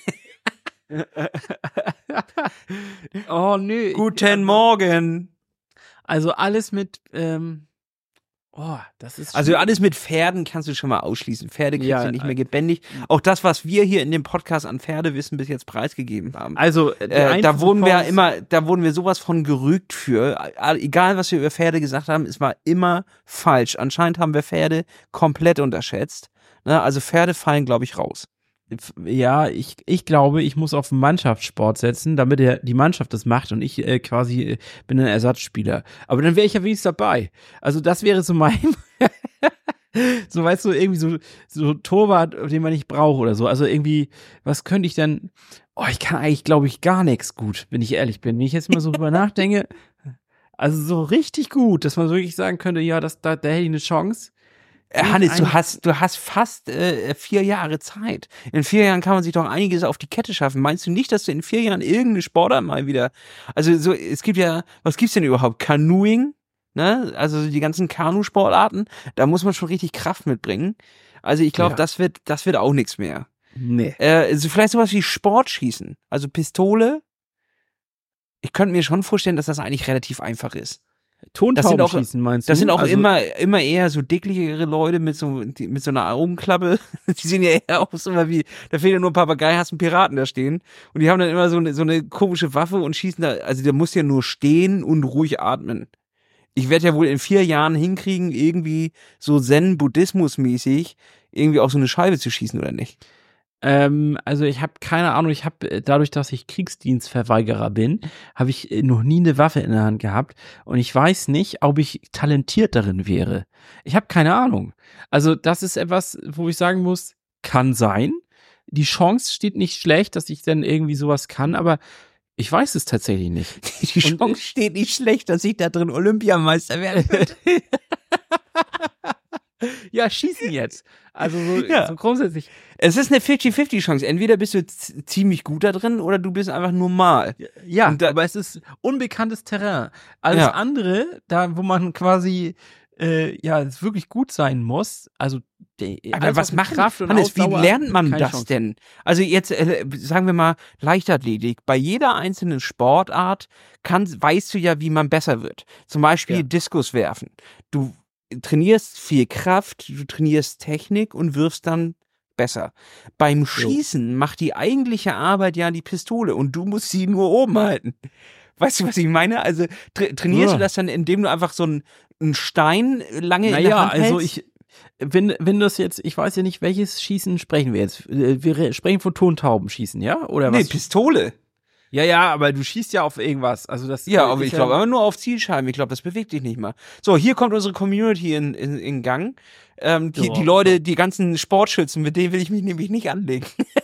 Oh nö. Guten Morgen. Also alles mit, ähm, oh, das ist. Also alles mit Pferden kannst du schon mal ausschließen. Pferde kriegst Ja, du nicht äh, mehr gebändigt. Auch das, was wir hier in dem Podcast an Pferdewissen bis jetzt preisgegeben haben. Also die Äh, da einfache wurden wir ja Form ist- immer, da wurden wir sowas von gerügt für. Egal, was wir über Pferde gesagt haben, es war immer falsch. Anscheinend haben wir Pferde komplett unterschätzt. Ne? Also Pferde fallen, glaube ich, raus. Ja, ich, ich glaube, ich muss auf Mannschaftssport setzen, damit der, die Mannschaft das macht und ich äh, quasi äh, bin ein Ersatzspieler. Aber dann wäre ich ja wenigstens dabei. Also das wäre so mein, so weißt du, irgendwie so, so Torwart, den man nicht braucht oder so. Also irgendwie, was könnte ich denn, oh, ich kann eigentlich, glaube ich, gar nichts gut, wenn ich ehrlich bin. Wenn ich jetzt mal so drüber nachdenke, also so richtig gut, dass man wirklich sagen könnte, ja, das, da, da hätte ich eine Chance. Äh, Hannes, du Ein- hast, du hast fast äh, vier Jahre Zeit. In vier Jahren kann man sich doch einiges auf die Kette schaffen. Meinst du nicht, dass du in vier Jahren irgendeine Sportart mal wieder, also so, es gibt ja, was gibt's denn überhaupt? Canoeing, ne? Also die ganzen Kanusportarten, da muss man schon richtig Kraft mitbringen. Also ich glaube, Ja. das wird, das wird auch nichts mehr. Nee. Äh, also vielleicht sowas wie Sportschießen, also Pistole. Ich könnte mir schon vorstellen, dass das eigentlich relativ einfach ist. Tontauben auch- schießen, meinst du? Das sind auch Also- immer, immer eher so dicklichere Leute mit so, die, mit so einer Augenklappe. Die sehen ja eher aus immer wie, da fehlt ja nur ein Papagei, hast einen Piraten da stehen. Und die haben dann immer so eine, so eine komische Waffe und schießen da, also der muss ja nur stehen und ruhig atmen. Ich werde ja wohl in vier Jahren hinkriegen, irgendwie so Zen-Buddhismus-mäßig irgendwie auf so eine Scheibe zu schießen, oder nicht? Ähm, also ich habe keine Ahnung, ich habe dadurch, dass ich Kriegsdienstverweigerer bin, habe ich noch nie eine Waffe in der Hand gehabt und ich weiß nicht, ob ich talentiert darin wäre. Ich habe keine Ahnung. Also das ist etwas, wo ich sagen muss, kann sein. Die Chance steht nicht schlecht, dass ich dann irgendwie sowas kann, aber ich weiß es tatsächlich nicht. Die Chance und, steht nicht schlecht, dass ich da drin Olympiameister werde. Ja, schießen jetzt. Also so, ja. so grundsätzlich. Es ist eine fifty fifty Chance. Entweder bist du z- ziemlich gut da drin oder du bist einfach normal. Ja, da, aber es ist unbekanntes Terrain. Alles ja. andere, da wo man quasi äh, ja wirklich gut sein muss, also die, aber was macht Kraft und Hannes, Ausdauer, wie lernt man das Chance. denn? Also jetzt äh, sagen wir mal Leichtathletik. Bei jeder einzelnen Sportart kann, weißt du ja, wie man besser wird. Zum Beispiel ja. Diskus werfen. Du trainierst viel Kraft, du trainierst Technik und wirfst dann besser. Beim Schießen jo. macht die eigentliche Arbeit ja die Pistole und du musst sie nur oben halten. Weißt du, was ich meine? Also tra- trainierst ja. du das dann, indem du einfach so einen, einen Stein lange naja, in der Hand hältst? Also ich wenn, wenn das jetzt, ich weiß ja nicht, welches Schießen sprechen wir jetzt. Wir sprechen von Tontaubenschießen, ja? Oder was? Nee, Pistole. Ja, ja, aber du schießt ja auf irgendwas. Also das ja, aber ich glaube, aber nur auf Zielscheiben. Ich glaube, das bewegt dich nicht mal. So, hier kommt unsere Community in, in, in Gang. Ähm, die, die Leute, die ganzen Sportschützen, mit denen will ich mich nämlich nicht anlegen.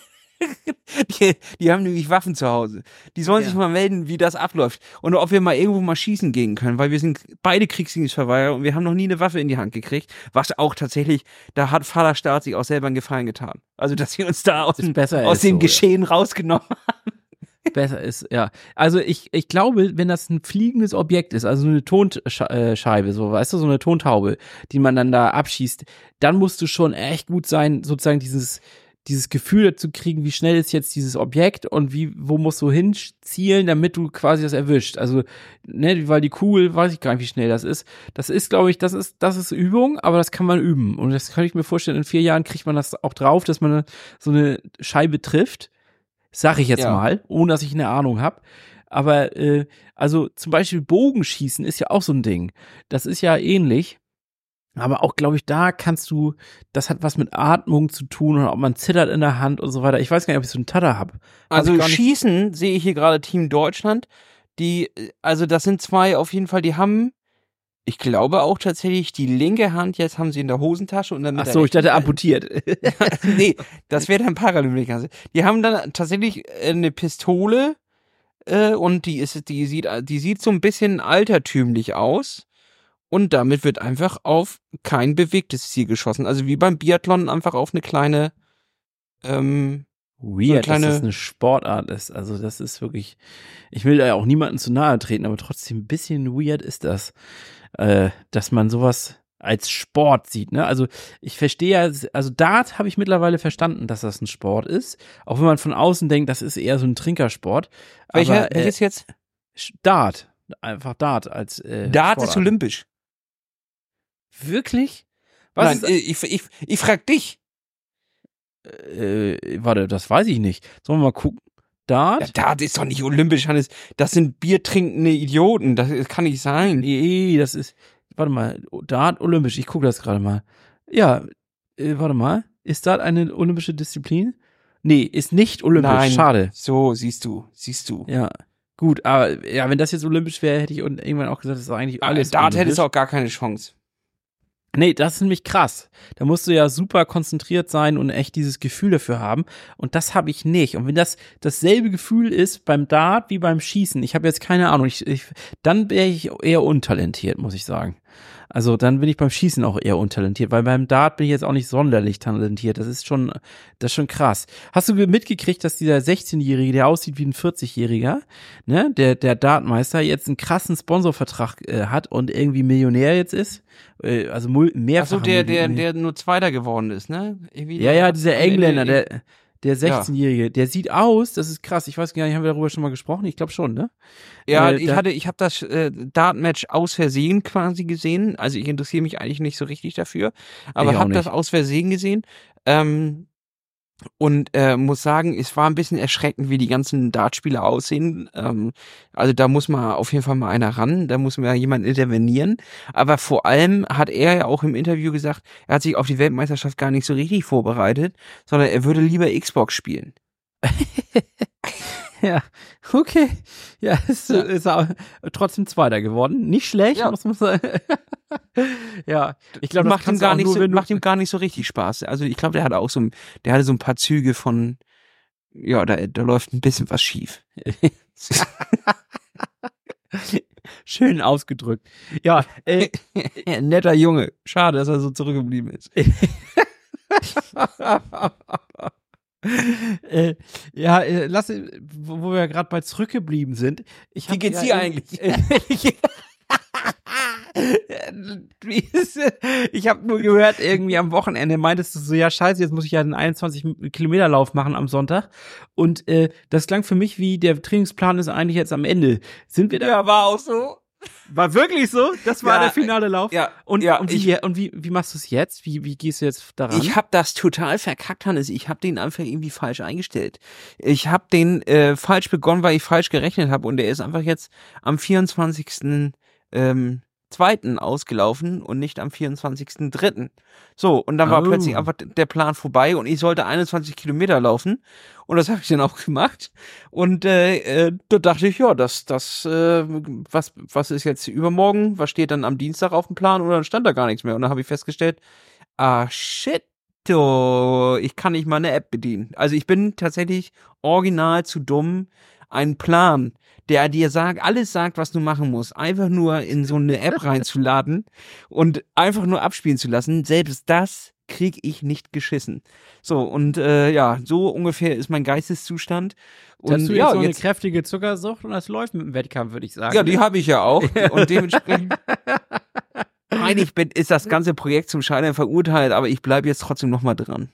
die, die haben nämlich Waffen zu Hause. Die sollen ja. sich mal melden, wie das abläuft. Und ob wir mal irgendwo mal schießen gehen können, weil wir sind beide Kriegsdienstverweigerer und wir haben noch nie eine Waffe in die Hand gekriegt. Was auch tatsächlich, da hat Vaterstaat sich auch selber einen Gefallen getan. Also, dass sie uns da aus, dem, aus dem so, Geschehen ja. rausgenommen haben. Besser ist, ja. Also ich, ich glaube, wenn das ein fliegendes Objekt ist, also eine Tonscheibe, so, weißt du, so eine Tontaube, die man dann da abschießt, dann musst du schon echt gut sein, sozusagen dieses, dieses Gefühl dazu kriegen, wie schnell ist jetzt dieses Objekt und wie, wo musst du hinzielen, damit du quasi das erwischt. Also, ne, weil die Kugel, weiß ich gar nicht, wie schnell das ist. Das ist, glaube ich, das ist, das ist Übung, aber das kann man üben. Und das kann ich mir vorstellen, in vier Jahren kriegt man das auch drauf, dass man so eine Scheibe trifft. Sag ich jetzt ja. mal, ohne dass ich eine Ahnung habe. Aber äh, also zum Beispiel Bogenschießen ist ja auch so ein Ding. Das ist ja ähnlich. Aber auch, glaube ich, da kannst du, das hat was mit Atmung zu tun und ob man zittert in der Hand und so weiter. Ich weiß gar nicht, ob ich so einen Tatter habe. Also Schießen sehe ich hier gerade Team Deutschland. Die, also das sind zwei auf jeden Fall, die haben, ich glaube auch tatsächlich die linke Hand, jetzt haben sie in der Hosentasche und dann mit Ach so, ich dachte amputiert. Nee, das wäre dann Paralympiker. Die haben dann tatsächlich eine Pistole äh, und die ist, die sieht, die sieht so ein bisschen altertümlich aus und damit wird einfach auf kein bewegtes Ziel geschossen. Also wie beim Biathlon einfach auf eine kleine ähm, Weird, so kleine, dass das eine Sportart ist. Also das ist wirklich, ich will da ja auch niemandem zu nahe treten, aber trotzdem ein bisschen weird ist das. Äh, dass man sowas als Sport sieht, ne? Also ich verstehe ja, also Dart habe ich mittlerweile verstanden, dass das ein Sport ist, auch wenn man von außen denkt, das ist eher so ein Trinkersport. Welcher, aber, äh, welches jetzt? Dart, einfach Dart als äh, Dart Sportart. ist olympisch. Wirklich? Was Nein, ist, ich, ich, ich frag dich. Äh, warte, das weiß ich nicht. Sollen wir mal gucken? Dart? Ja, Dart ist doch nicht olympisch, Hannes. Das sind biertrinkende Idioten. Das kann nicht sein. Nee, das ist, warte mal, Dart olympisch. Ich gucke das gerade mal. Ja, äh, warte mal. Ist Dart eine olympische Disziplin? Nee, ist nicht olympisch. Nein. Schade. So, siehst du, siehst du. Ja, gut. Aber ja, wenn das jetzt olympisch wäre, hätte ich irgendwann auch gesagt, das ist eigentlich alles Dart olympisch. Hättest du auch gar keine Chance. Nee, das ist nämlich krass. Da musst du ja super konzentriert sein und echt dieses Gefühl dafür haben. Und das habe ich nicht. Und wenn das dasselbe Gefühl ist beim Dart wie beim Schießen, ich habe jetzt keine Ahnung, ich, ich, dann wäre ich eher untalentiert, muss ich sagen. Also dann bin ich beim Schießen auch eher untalentiert, weil beim Dart bin ich jetzt auch nicht sonderlich talentiert. Das ist schon, das ist schon krass. Hast du mitgekriegt, dass dieser sechzehnjährige, der aussieht wie ein vierzigjähriger, ne, der der Dartmeister jetzt einen krassen Sponsorvertrag äh, hat und irgendwie Millionär jetzt ist? Äh, also mehrfach. Ach so, der der der nur Zweiter geworden ist, ne? Irgendwie ja, ja, dieser Engländer, der Der sechzehnjährige, ja. Der sieht aus, das ist krass, ich weiß gar nicht, haben wir darüber schon mal gesprochen? Ich glaube schon, ne? Ja, äh, ich da, hatte, ich habe das äh, Dart-Match aus Versehen quasi gesehen, also ich interessiere mich eigentlich nicht so richtig dafür, aber habe das aus Versehen gesehen. Ähm, Und äh, muss sagen, es war ein bisschen erschreckend, wie die ganzen Dartspieler aussehen. Ähm, also da muss mal auf jeden Fall mal einer ran, da muss mal jemand intervenieren. Aber vor allem hat er ja auch im Interview gesagt, er hat sich auf die Weltmeisterschaft gar nicht so richtig vorbereitet, sondern er würde lieber Xbox spielen. Ja, okay. Ja, ist, Ja. ist auch trotzdem Zweiter geworden. Nicht schlecht, Ja. muss man sagen. Ja, ich glaube, macht ihm kannst du gar auch nicht nur, so, wenn du- macht ihm gar nicht so richtig Spaß. Also ich glaube, der hat auch so, ein- der hatte so ein paar Züge von, ja, da, da läuft ein bisschen was schief. Schön ausgedrückt. Ja, äh, Netter Junge. Schade, dass er so zurückgeblieben ist. äh, ja, äh, lass, wo, wo wir gerade bei zurückgeblieben sind. Ich Wie hab geht's ja dir in- eigentlich? Wie ist- ich habe nur gehört, irgendwie am Wochenende meintest du so, ja scheiße, jetzt muss ich ja einen einundzwanzig Kilometer Lauf machen am Sonntag. Und äh, das klang für mich wie, der Trainingsplan ist eigentlich jetzt am Ende. Sind wir da? Ja, war auch so. War wirklich so? Das war Ja, der finale Lauf? Ja, Und, ja, und, wie, und wie, wie machst du es jetzt? Wie, wie gehst du jetzt daran? Ich habe das total verkackt, Hannes. Ich habe den einfach irgendwie falsch eingestellt. Ich habe den äh, falsch begonnen, weil ich falsch gerechnet habe. Und der ist einfach jetzt am vierundzwanzigsten Ähm, zweiten ausgelaufen und nicht am vierundzwanzigsten dritten So, und dann war Oh. plötzlich einfach der Plan vorbei und ich sollte einundzwanzig Kilometer laufen. Und das habe ich dann auch gemacht. Und äh, äh, da dachte ich, ja, das, das, äh, was, was ist jetzt übermorgen? Was steht dann am Dienstag auf dem Plan? Und dann stand da gar nichts mehr. Und dann habe ich festgestellt, ah, shit. So, ich kann nicht mal eine App bedienen. Also ich bin tatsächlich original zu dumm, einen Plan, der dir sagt, alles sagt, was du machen musst, einfach nur in so eine App reinzuladen und einfach nur abspielen zu lassen. Selbst das krieg ich nicht geschissen. So, und äh, ja, so ungefähr ist mein Geisteszustand. Und Hast du jetzt ja, so eine jetzt, kräftige Zuckersucht und das läuft mit dem Wettkampf, würde ich sagen. ja, die habe ich ja auch. Und dementsprechend eigentlich bin, ist das ganze Projekt zum Scheitern verurteilt, aber ich bleibe jetzt trotzdem noch mal dran.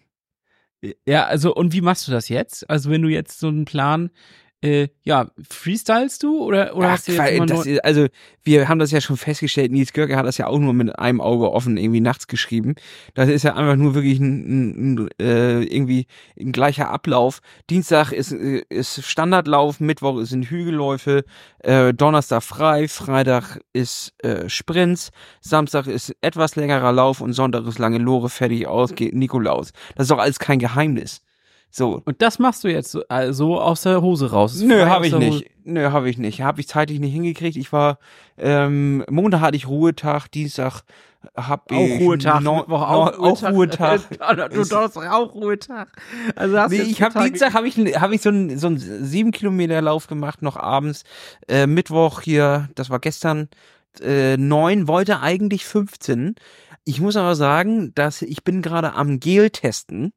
Ja, also und wie machst du das jetzt? Also wenn du jetzt so einen Plan, äh, ja, freestylst du oder, oder Ach, hast du jetzt weil immer das nur... ist, also wir haben das ja schon festgestellt, Nils Görke hat das ja auch nur mit einem Auge offen irgendwie nachts geschrieben. Das ist ja einfach nur wirklich ein, ein, ein äh, irgendwie ein gleicher Ablauf. Dienstag ist, äh, ist Standardlauf, Mittwoch ist ein Hügelläufe, äh, Donnerstag frei, Freitag ist äh, Sprints, Samstag ist etwas längerer Lauf und Sonntag ist lange Lore, fertig aus, geht Nikolaus. Das ist doch alles kein Geheimnis. So. Und das machst du jetzt so also aus der Hose raus? Nö, Frei habe aus ich der nicht. Hose. Nö, habe ich nicht. Habe ich zeitlich nicht hingekriegt. Ich war, ähm, Montag hatte ich Ruhetag, Dienstag hab Auch ich Ruhetag, no, Mittwoch auch no, auch Ruhetag. Du Donnerstag auch Ruhetag. Also hast du Nee, jetzt ich habe total Dienstag habe ich habe ich so einen so einen sieben Kilometer Lauf gemacht noch abends. Äh, Mittwoch hier, das war gestern äh, neun, wollte eigentlich fünfzehn. Ich muss aber sagen, dass ich bin gerade am Gel testen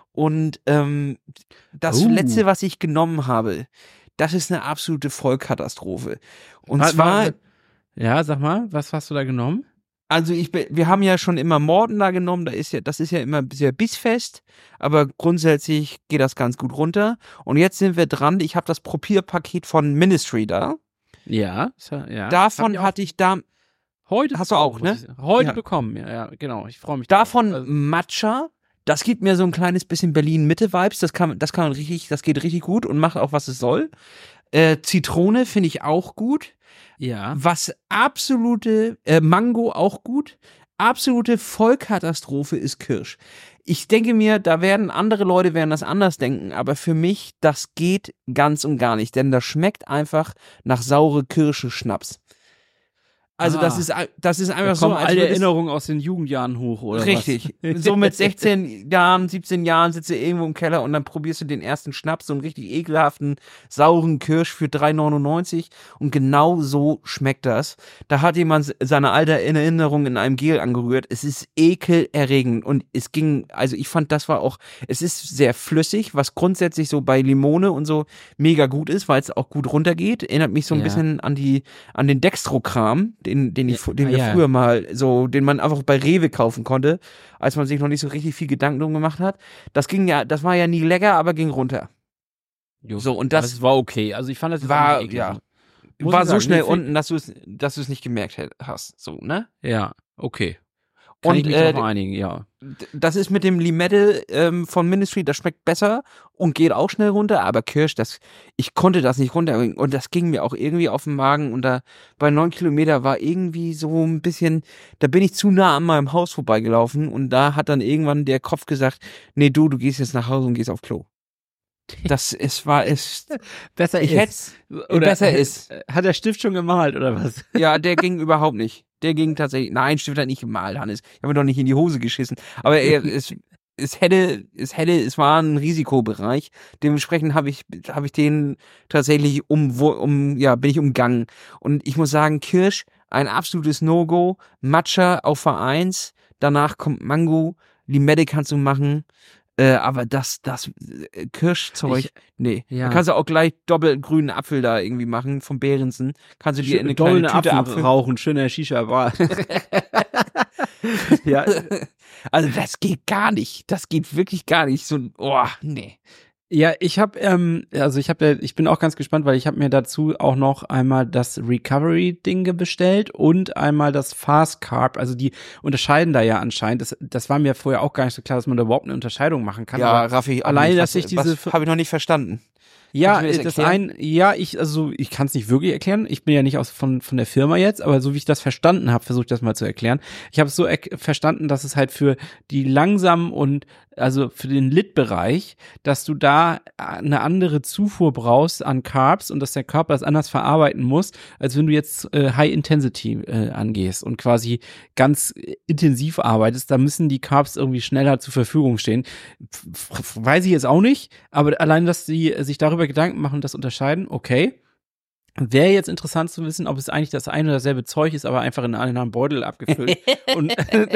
und ähm, das Oh. letzte, was ich genommen habe, das ist eine absolute Vollkatastrophe. Und Warte, zwar warte. Ja, sag mal, was hast du da genommen? Also ich, be- wir haben ja schon immer Morten da genommen, da ist ja, das ist ja immer sehr bissfest, aber grundsätzlich geht das ganz gut runter. Und jetzt sind wir dran, ich habe das Probierpaket von Ministry da. Ja, ist ja, ja. Hab Davon ich auch hatte ich da, heute hast du bekommen, auch, muss ne? ich sagen. Heute Ja. bekommen, ja, ja, genau. Ich freue mich. davon drauf. Also, Matcha. Das gibt mir so ein kleines bisschen Berlin-Mitte-Vibes, das kann, das kann man richtig, das geht richtig gut und macht auch, was es soll. Äh, Zitrone finde ich auch gut. ja. Was absolute, äh, Mango auch gut, absolute Vollkatastrophe ist Kirsch. Ich denke mir, da werden andere Leute werden das anders denken, aber für mich, das geht ganz und gar nicht, denn das schmeckt einfach nach saure Kirsche-Schnaps. Also Ah. das ist, ein- das ist Da einfach so, kommen als alle würdest- Erinnerungen aus den Jugendjahren hoch, oder Richtig. was? So mit sechzehn Jahren, siebzehn Jahren sitzt du irgendwo im Keller und dann probierst du den ersten Schnaps, so einen richtig ekelhaften, sauren Kirsch für drei neunundneunzig und genau so schmeckt das. Da hat jemand seine alte Erinnerung in einem Gel angerührt. Es ist ekelerregend und es ging, also ich fand, das war auch, es ist sehr flüssig, was grundsätzlich so bei Limone und so mega gut ist, weil es auch gut runtergeht. Erinnert mich so ein Ja. bisschen an die, an den Dextro-Kram, den, den, ich, Ja, den ah, wir ja. früher mal so, den man einfach bei Rewe kaufen konnte, als man sich noch nicht so richtig viel Gedanken drum gemacht hat. Das ging ja, das war ja nie lecker, aber ging runter. Jo, So, und aber das es war okay. Also ich fand das jetzt war, auch nicht eklig. ja, Muss war ich so sagen, schnell nee, find- unten, dass du es, dass du es nicht gemerkt hätt- hast, so, ne? Ja, okay. Kann und ich mich äh, drauf einigen, ja. das ist mit dem Limette ähm, von Ministry, das schmeckt besser und geht auch schnell runter, aber Kirsch, das, ich konnte das nicht runterbringen und das ging mir auch irgendwie auf den Magen und da bei neun Kilometer war irgendwie so ein bisschen, da bin ich zu nah an meinem Haus vorbeigelaufen und da hat dann irgendwann der Kopf gesagt, nee du, du gehst jetzt nach Hause und gehst auf Klo. Das, es war, es, Besser ich ist. hätte, besser ist. Hat der Stift schon gemalt, oder was? Ja, der ging überhaupt nicht. Der ging tatsächlich, nein, Stift hat nicht gemalt, Hannes. Ich habe mir doch nicht in die Hose geschissen. Aber er, es, es hätte, es hätte, es war ein Risikobereich. Dementsprechend habe ich, habe ich den tatsächlich um, um, ja, bin ich umgangen. Und ich muss sagen, Kirsch, ein absolutes No-Go. Matcha auf Vereins. Danach kommt Mango. Limette kannst du machen. Äh, aber das, das äh, Kirschzeug, Ich- nee. ja. Da kannst du auch gleich doppelt grünen Apfel da irgendwie machen vom Behrensen. Kannst du dir in eine kleine Goldene Tüte Apfel Apfel. rauchen, schöner Shisha-Bar. ja, Also das geht gar nicht. Das geht wirklich gar nicht. So, ein- oh, nee. Ja, ich habe, ähm, also ich habe, ja, ich bin auch ganz gespannt, weil ich habe mir dazu auch noch einmal das Recovery-Ding bestellt und einmal das Fast Carb. Also die unterscheiden da ja anscheinend. Das, das war mir vorher auch gar nicht so klar, dass man da überhaupt eine Unterscheidung machen kann. Ja, Aber Raffi, auch alleine, nicht. dass ich diese, was habe ich noch nicht verstanden. ja, Kannst du mir das das erklären? ein, ja, ich, also ich kann es nicht wirklich erklären. Ich bin ja nicht aus von von der Firma jetzt, aber so wie ich das verstanden habe, versuche ich das mal zu erklären. Ich habe es so er- verstanden, dass es halt für die langsamen und also für den Lit-Bereich, dass du da eine andere Zufuhr brauchst an Carbs und dass der Körper das anders verarbeiten muss, als wenn du jetzt äh, High Intensity äh, angehst und quasi ganz äh, intensiv arbeitest. Da müssen die Carbs irgendwie schneller zur Verfügung stehen. F- f- weiß ich jetzt auch nicht, aber allein, dass die sich darüber Gedanken machen und das unterscheiden, okay. Wäre jetzt interessant zu wissen, ob es eigentlich das eine oder dasselbe Zeug ist, aber einfach in einen anderen Beutel abgefüllt. und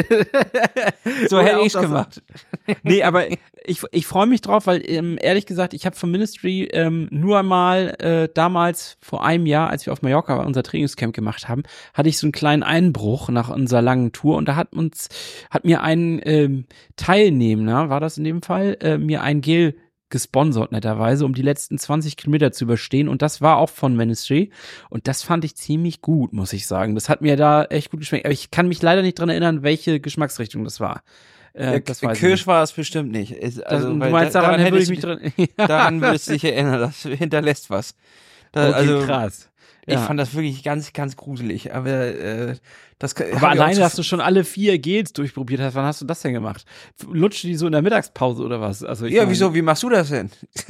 So Oder hätte auch ich's das- gemacht. Nee, aber ich, ich freue mich drauf, weil ähm, ehrlich gesagt, ich habe von Ministry ähm, nur einmal äh, damals vor einem Jahr, als wir auf Mallorca unser Trainingscamp gemacht haben, hatte ich so einen kleinen Einbruch nach unserer langen Tour und da hat uns, hat mir ein ähm, Teilnehmer, war das in dem Fall, äh, mir ein Gel gesponsert netterweise, um die letzten zwanzig Kilometer zu überstehen und das war auch von Ministry und das fand ich ziemlich gut, muss ich sagen. Das hat mir da echt gut geschmeckt, aber ich kann mich leider nicht dran erinnern, welche Geschmacksrichtung das war. Äh, das weiß ich Kirsch nicht. war es bestimmt nicht. Ist, Das, also, du weil meinst, da- daran, würde hättest ich mich du- dran. Ja. Daran würdest du dich erinnern, das hinterlässt was. Da, Okay, also, krass. ich Ja. fand das wirklich ganz, ganz gruselig. Aber äh, das kann- hab Aber ich auch alleine, zu- dass du schon alle vier Gels durchprobiert hast, wann hast du das denn gemacht? Lutscht die so in der Mittagspause oder was? Also ich Ja, mein- wieso? Wie machst du das denn?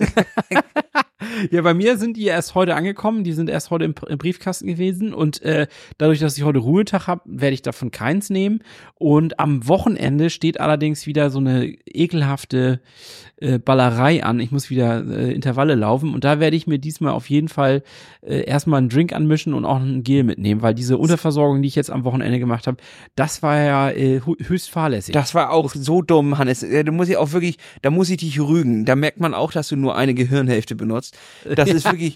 Ja, bei mir sind die erst heute angekommen, die sind erst heute im, im Briefkasten gewesen und äh, dadurch, dass ich heute Ruhetag habe, werde ich davon keins nehmen und am Wochenende steht allerdings wieder so eine ekelhafte äh, Ballerei an. Ich muss wieder äh, Intervalle laufen und da werde ich mir diesmal auf jeden Fall äh, erstmal einen Drink anmischen und auch ein Gel mitnehmen, weil diese Unterversorgung, die ich jetzt am Wochenende gemacht habe, das war ja äh, hu- höchst fahrlässig. Das war auch so dumm, Hannes. Äh, Da muss ich auch wirklich, da muss ich dich rügen. Da merkt man auch, dass du nur eine Gehirnhälfte benutzt. Das ist wirklich,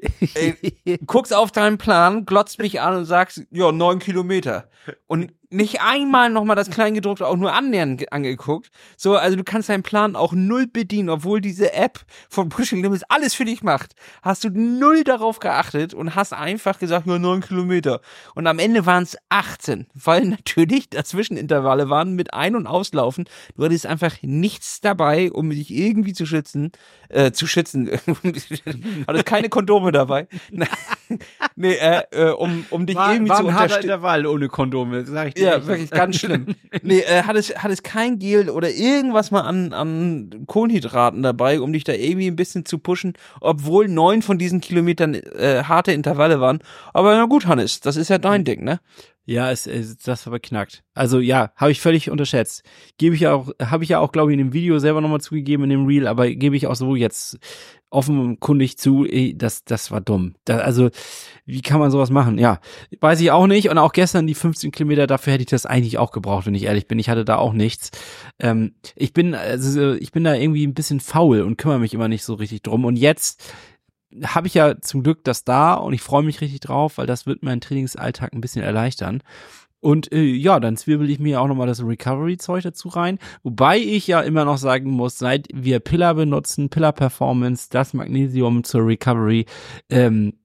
ey, guckst auf deinen Plan, glotzt mich an und sagst, ja, neun Kilometer. Und nicht einmal nochmal das Kleingedruckte auch nur annähernd ge- angeguckt. So, also du kannst deinen Plan auch null bedienen, obwohl diese App von Pushing Limits alles für dich macht. Hast du null darauf geachtet und hast einfach gesagt, ja, neun Kilometer. Und am Ende waren es achtzehn, weil natürlich dazwischen Intervalle waren mit Ein- und Auslaufen. Du hattest einfach nichts dabei, um dich irgendwie zu schützen, äh, zu schützen. hattest keine Kondome dabei. nee, äh, äh, um, um dich war, irgendwie war zu ein harter unterstützen. Intervall ohne Kondome, sag ich dir. Ja, echt. wirklich ganz schlimm. Nee, äh, hat es, hat es kein Gel oder irgendwas mal an, an Kohlenhydraten dabei, um dich da irgendwie ein bisschen zu pushen, obwohl neun von diesen Kilometern äh, harte Intervalle waren. Aber na gut, Hannes, das ist ja dein Ding, ne? Ja, es, es, das war beknackt. Also ja, habe ich völlig unterschätzt. Gebe ich ja auch, habe ich ja auch, glaube ich, in dem Video selber nochmal zugegeben, in dem Reel, aber gebe ich auch so jetzt offenkundig zu, ey, das, das war dumm. Da, also, wie kann man sowas machen? Ja, weiß ich auch nicht. Und auch gestern die fünfzehn Kilometer, dafür hätte ich das eigentlich auch gebraucht, wenn ich ehrlich bin. Ich hatte da auch nichts. Ähm, ich bin, also, ich bin da irgendwie ein bisschen faul und kümmere mich immer nicht so richtig drum. Und jetzt habe ich ja zum Glück das da und ich freue mich richtig drauf, weil das wird meinen Trainingsalltag ein bisschen erleichtern. Und äh, ja, dann zwirbel ich mir auch nochmal das Recovery-Zeug dazu rein. Wobei ich ja immer noch sagen muss, seit wir Pillar benutzen, Pillar Performance, das Magnesium zur Recovery, ähm,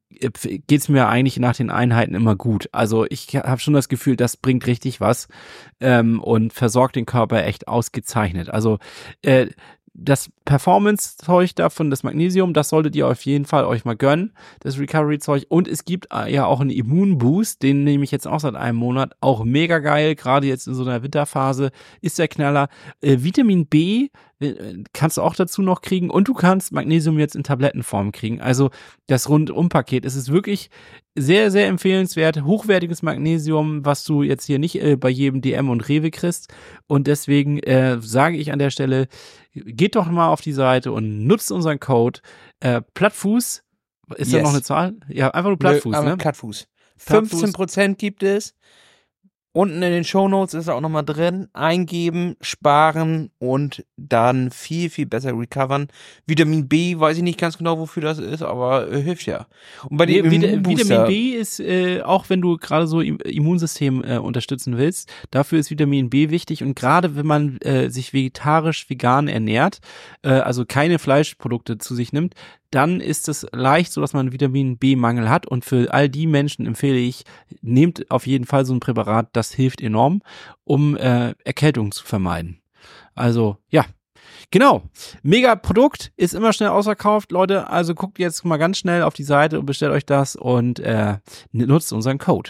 geht's mir eigentlich nach den Einheiten immer gut. Also ich habe schon das Gefühl, das bringt richtig was ähm, und versorgt den Körper echt ausgezeichnet. Also äh, das Performance-Zeug davon, das Magnesium, das solltet ihr auf jeden Fall euch mal gönnen, das Recovery-Zeug. Und es gibt ja auch einen Immunboost, den nehme ich jetzt auch seit einem Monat. Auch mega geil, gerade jetzt in so einer Winterphase ist der Knaller. Äh, Vitamin B äh, kannst du auch dazu noch kriegen und du kannst Magnesium jetzt in Tablettenform kriegen. Also das Rundum-Paket. Es ist wirklich sehr, sehr empfehlenswert. Hochwertiges Magnesium, was du jetzt hier nicht äh, bei jedem D M und Rewe kriegst. Und deswegen äh, sage ich an der Stelle, geht doch mal auf die Seite und nutzt unseren Code äh, Plattfuß. Ist yes. da noch eine Zahl? Ja, einfach nur Plattfuß, Nö, ne? Plattfuß. fünfzehn Prozent gibt es. Unten in den Shownotes ist auch nochmal drin. Eingeben, sparen und dann viel, viel besser recovern. Vitamin B, weiß ich nicht ganz genau, wofür das ist, aber äh, hilft ja. Und bei dem nee, Vitamin B ist, äh, auch wenn du gerade so im Immunsystem äh, unterstützen willst, dafür ist Vitamin B wichtig. Und gerade wenn man äh, sich vegetarisch, vegan ernährt, äh, also keine Fleischprodukte zu sich nimmt, dann ist es leicht so, dass man Vitamin B-Mangel hat. Und für all die Menschen empfehle ich, nehmt auf jeden Fall so ein Präparat, das hilft enorm, um äh, Erkältung zu vermeiden. Also, ja, genau. Mega Produkt, ist immer schnell ausverkauft. Leute, also guckt jetzt mal ganz schnell auf die Seite und bestellt euch das und äh, nutzt unseren Code.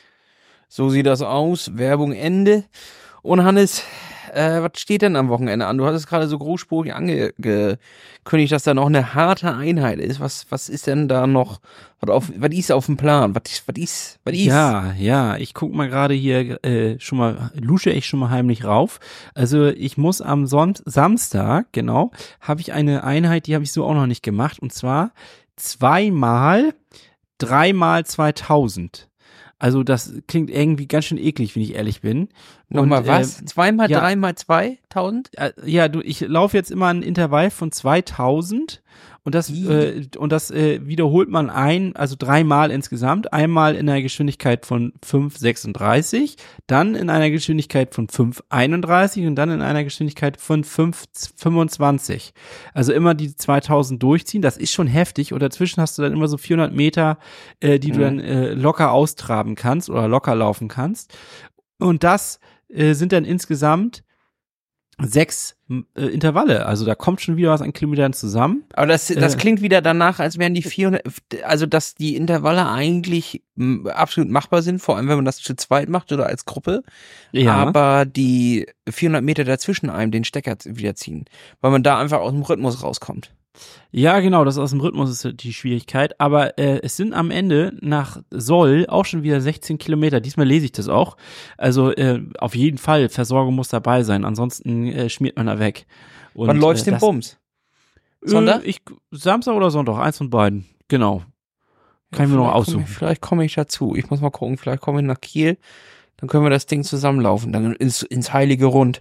So sieht das aus. Werbung Ende. Und Hannes, äh, was steht denn am Wochenende an? Du hattest gerade so großspurig angekündigt, dass da noch eine harte Einheit ist. Was, was ist denn da noch, was, auf, was ist auf dem Plan? Was, was ist, was ist? Ja, ja, ich guck mal gerade hier äh, schon mal, lusche ich schon mal heimlich rauf. Also ich muss am Son- Samstag, genau, habe ich eine Einheit, die habe ich so auch noch nicht gemacht. Und zwar zweimal, dreimal zweitausend. Also das klingt irgendwie ganz schön eklig, wenn ich ehrlich bin. Nochmal was? Äh, Zweimal, ja, dreimal zweitausend? Äh, ja, du, ich laufe jetzt immer ein Intervall von zweitausend und das äh, und das äh, wiederholt man ein, also dreimal insgesamt. Einmal in einer Geschwindigkeit von fünf Komma sechsunddreißig, dann in einer Geschwindigkeit von fünf Komma einunddreißig und dann in einer Geschwindigkeit von fünf Komma fünfundzwanzig. Also immer die zweitausend durchziehen, das ist schon heftig. Und dazwischen hast du dann immer so vierhundert Meter, äh, die du mhm. dann äh, locker austraben kannst oder locker laufen kannst. Und das äh, sind dann insgesamt sechs äh, Intervalle. Also da kommt schon wieder was an Kilometern zusammen. Aber das, das äh, klingt wieder danach, als wären die vierhundert, also dass die Intervalle eigentlich m, absolut machbar sind, vor allem wenn man das zu zweit macht oder als Gruppe. Ja. Aber die vierhundert Meter dazwischen einem den Stecker wieder ziehen, weil man da einfach aus dem Rhythmus rauskommt. Ja, genau, das aus dem Rhythmus ist die Schwierigkeit, aber äh, es sind am Ende nach Soll auch schon wieder sechzehn Kilometer, diesmal lese ich das auch, also äh, auf jeden Fall, Versorgung muss dabei sein, ansonsten äh, schmiert man da weg. Und, wann läufst äh, den Bums? Sonntag? Äh, ich, Samstag oder Sonntag, eins von beiden, genau. Kann ja, ich mir noch aussuchen. Komm ich, vielleicht komme ich dazu, ich muss mal gucken, vielleicht komme ich nach Kiel, dann können wir das Ding zusammenlaufen, dann ins, ins heilige Rund.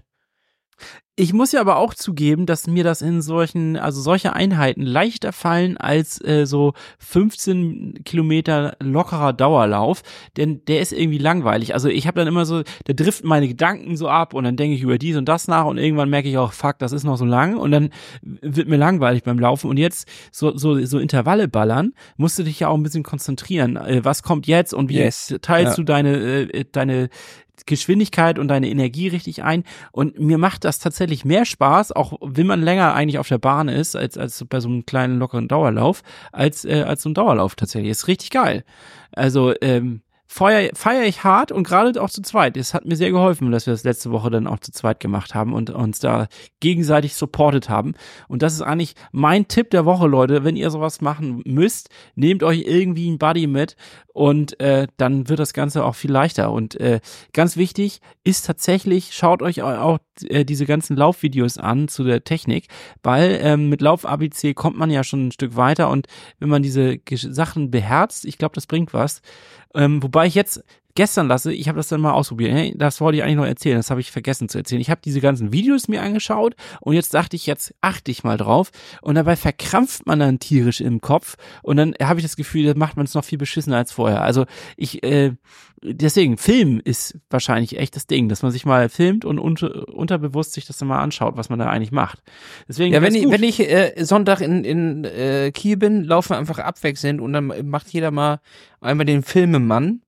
Ich muss ja aber auch zugeben, dass mir das in solchen, also solche Einheiten leichter fallen als äh, so fünfzehn Kilometer lockerer Dauerlauf, denn der ist irgendwie langweilig. Also ich habe dann immer so, da driften meine Gedanken so ab und dann denke ich über dies und das nach und irgendwann merke ich auch, fuck, das ist noch so lang und dann wird mir langweilig beim Laufen und jetzt so so so Intervalle ballern, musst du dich ja auch ein bisschen konzentrieren. Äh, was kommt jetzt und wie yes. teilst ja. du deine äh, deine Geschwindigkeit und deine Energie richtig ein und mir macht das tatsächlich mehr Spaß, auch wenn man länger eigentlich auf der Bahn ist, als als bei so einem kleinen lockeren Dauerlauf, als äh, als so ein Dauerlauf tatsächlich. Ist richtig geil. Also ähm, feier, feier ich hart und gerade auch zu zweit. Es hat mir sehr geholfen, dass wir das letzte Woche dann auch zu zweit gemacht haben und uns da gegenseitig supportet haben. Und das ist eigentlich mein Tipp der Woche, Leute. Wenn ihr sowas machen müsst, nehmt euch irgendwie einen Buddy mit und äh, dann wird das Ganze auch viel leichter. Und äh, ganz wichtig ist tatsächlich, schaut euch auch äh, diese ganzen Laufvideos an zu der Technik, weil ähm, mit Lauf-A B C kommt man ja schon ein Stück weiter und wenn man diese Sachen beherzt, ich glaube, das bringt was. Ähm, wobei ich jetzt gestern, Lasse, ich habe das dann mal ausprobiert, hey, das wollte ich eigentlich noch erzählen, das habe ich vergessen zu erzählen. Ich habe diese ganzen Videos mir angeschaut und jetzt dachte ich, jetzt achte ich mal drauf und dabei verkrampft man dann tierisch im Kopf und dann habe ich das Gefühl, da macht man es noch viel beschissener als vorher. Also ich, äh, deswegen, Film ist wahrscheinlich echt das Ding, dass man sich mal filmt und unter, unterbewusst sich das dann mal anschaut, was man da eigentlich macht. Deswegen ja, wenn gut. ich, wenn ich äh, Sonntag in, in äh, Kiel bin, laufen wir einfach abwechselnd und dann macht jeder mal einmal den Filmemann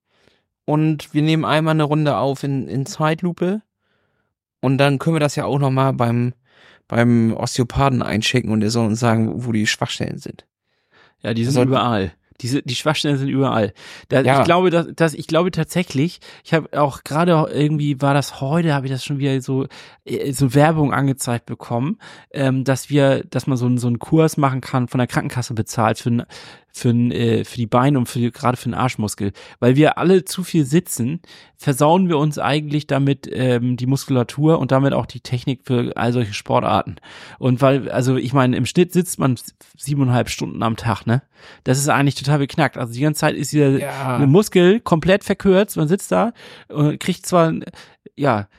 und wir nehmen einmal eine Runde auf in, in Zeitlupe und dann können wir das ja auch nochmal beim, beim Osteopathen einschicken und der soll uns sagen, wo die Schwachstellen sind. Ja, die sind Also, überall. Diese, die Schwachstellen sind überall. Da, Ja. Ich glaube, dass, dass ich glaube tatsächlich, ich habe auch gerade irgendwie war das heute, habe ich das schon wieder so äh, so Werbung angezeigt bekommen, ähm, dass wir, dass man so einen so einen Kurs machen kann von der Krankenkasse bezahlt für ein, für ein, äh, für die Beine und für die, gerade für den Arschmuskel, weil wir alle zu viel sitzen, versauen wir uns eigentlich damit ähm, die Muskulatur und damit auch die Technik für all solche Sportarten. Und weil, also ich meine, im Schnitt sitzt man siebeneinhalb Stunden am Tag, ne? Das ist eigentlich total beknackt. Also die ganze Zeit ist dieser Ja. Muskel komplett verkürzt, man sitzt da und kriegt zwar, ja,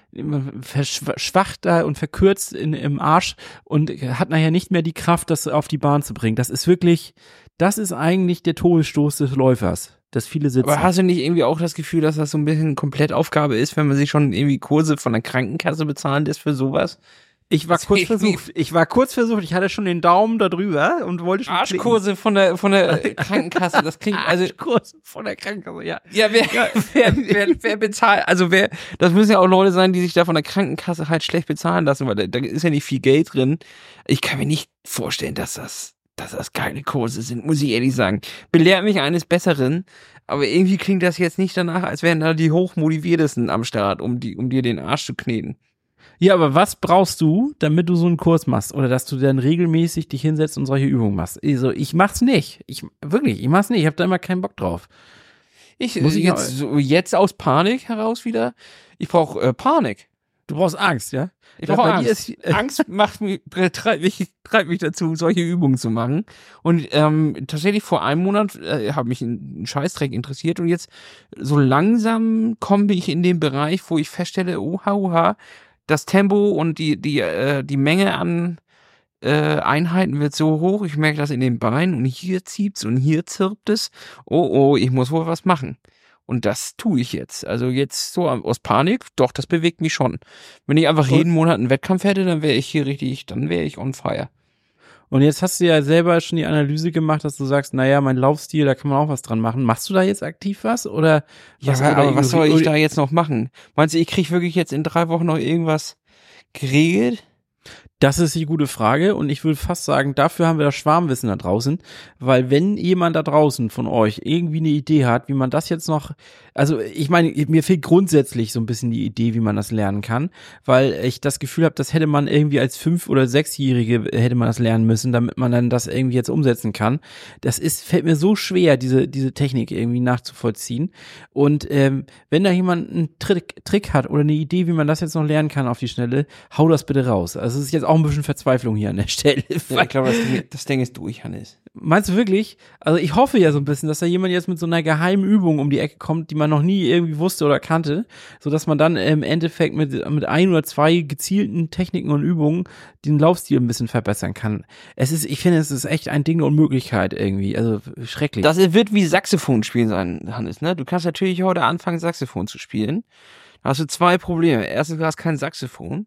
verschwacht da und verkürzt in, im Arsch und hat nachher nicht mehr die Kraft, das auf die Bahn zu bringen. Das ist wirklich, das ist eigentlich der Todesstoß des Läufers, dass viele sitzen. Aber hast du nicht irgendwie auch das Gefühl, dass das so ein bisschen Komplettaufgabe ist, wenn man sich schon irgendwie Kurse von der Krankenkasse bezahlen lässt für sowas? Ich war kurz versucht, ich war kurz versucht, ich hatte schon den Daumen da drüber und wollte schon Arschkurse von der von der Krankenkasse, das klingt also Arschkurse von der Krankenkasse, ja. ja, wer, wer, wer, wer bezahlt, also wer, das müssen ja auch Leute sein, die sich da von der Krankenkasse halt schlecht bezahlen lassen, weil da, da ist ja nicht viel Geld drin. Ich kann mir nicht vorstellen, dass das, dass das geile Kurse sind, muss ich ehrlich sagen. Belehrt mich eines Besseren, aber irgendwie klingt das jetzt nicht danach, als wären da die hochmotiviertesten am Start, um die, um dir den Arsch zu kneten. Ja, aber was brauchst du, damit du so einen Kurs machst oder dass du dann regelmäßig dich hinsetzt und solche Übungen machst? Also ich mach's nicht. Ich wirklich, ich mach's nicht. Ich habe da immer keinen Bock drauf. Ich, Muss ich jetzt, so, jetzt aus Panik heraus wieder. Ich brauche äh, Panik. Du brauchst Angst, ja? Ich brauche Bei Angst. dir ist- Angst macht mich, treibt mich, treibt mich dazu, solche Übungen zu machen. Und ähm, tatsächlich vor einem Monat äh, habe mich ein Scheißdreck interessiert und jetzt so langsam komme ich in den Bereich, wo ich feststelle, oha, oha, das Tempo und die die äh, die Menge an äh, Einheiten wird so hoch. Ich merke das in den Beinen und hier zieht's und hier zirpt es. Oh oh, ich muss wohl was machen. Und das tue ich jetzt. Also jetzt so aus Panik, doch, das bewegt mich schon. Wenn ich einfach jeden Monat einen Wettkampf hätte, dann wäre ich hier richtig, dann wäre ich on fire. Und jetzt hast du ja selber schon die Analyse gemacht, dass du sagst, naja, mein Laufstil, da kann man auch was dran machen. Machst du da jetzt aktiv was oder Ja, was, aber, oder aber was soll ich oder- da jetzt noch machen? Meinst du, ich kriege wirklich jetzt in drei Wochen noch irgendwas geregelt? Das ist die gute Frage und ich würde fast sagen, dafür haben wir das Schwarmwissen da draußen, weil wenn jemand da draußen von euch irgendwie eine Idee hat, wie man das jetzt noch, also ich meine, mir fehlt grundsätzlich so ein bisschen die Idee, wie man das lernen kann, weil ich das Gefühl habe, das hätte man irgendwie als Fünf- oder Sechsjährige hätte man das lernen müssen, damit man dann das irgendwie jetzt umsetzen kann. Das ist, fällt mir so schwer, diese, diese Technik irgendwie nachzuvollziehen und ähm, wenn da jemand einen Trick, Trick hat oder eine Idee, wie man das jetzt noch lernen kann auf die Schnelle, hau das bitte raus. Also es ist jetzt auch ein bisschen Verzweiflung hier an der Stelle. Ja, ich glaube, das Ding, das Ding ist durch, Hannes. Meinst du wirklich? Also ich hoffe ja so ein bisschen, dass da jemand jetzt mit so einer geheimen Übung um die Ecke kommt, die man noch nie irgendwie wusste oder kannte, so dass man dann im Endeffekt mit mit ein oder zwei gezielten Techniken und Übungen den Laufstil ein bisschen verbessern kann. Es ist, ich finde, es ist echt ein Ding der Unmöglichkeit irgendwie, also schrecklich. Das wird wie Saxophon spielen sein, Hannes, ne? Du kannst natürlich heute anfangen, Saxophon zu spielen. Da hast du zwei Probleme. Erstens, du hast kein Saxophon.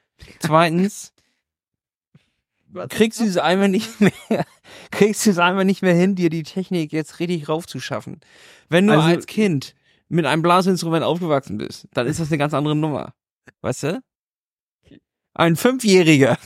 Zweitens, kriegst du es einmal nicht mehr, kriegst du es einmal nicht mehr hin, dir die Technik jetzt richtig raufzuschaffen. Wenn du Also- als Kind mit einem Blasinstrument aufgewachsen bist, dann ist das eine ganz andere Nummer. Weißt du? Ein Fünfjähriger.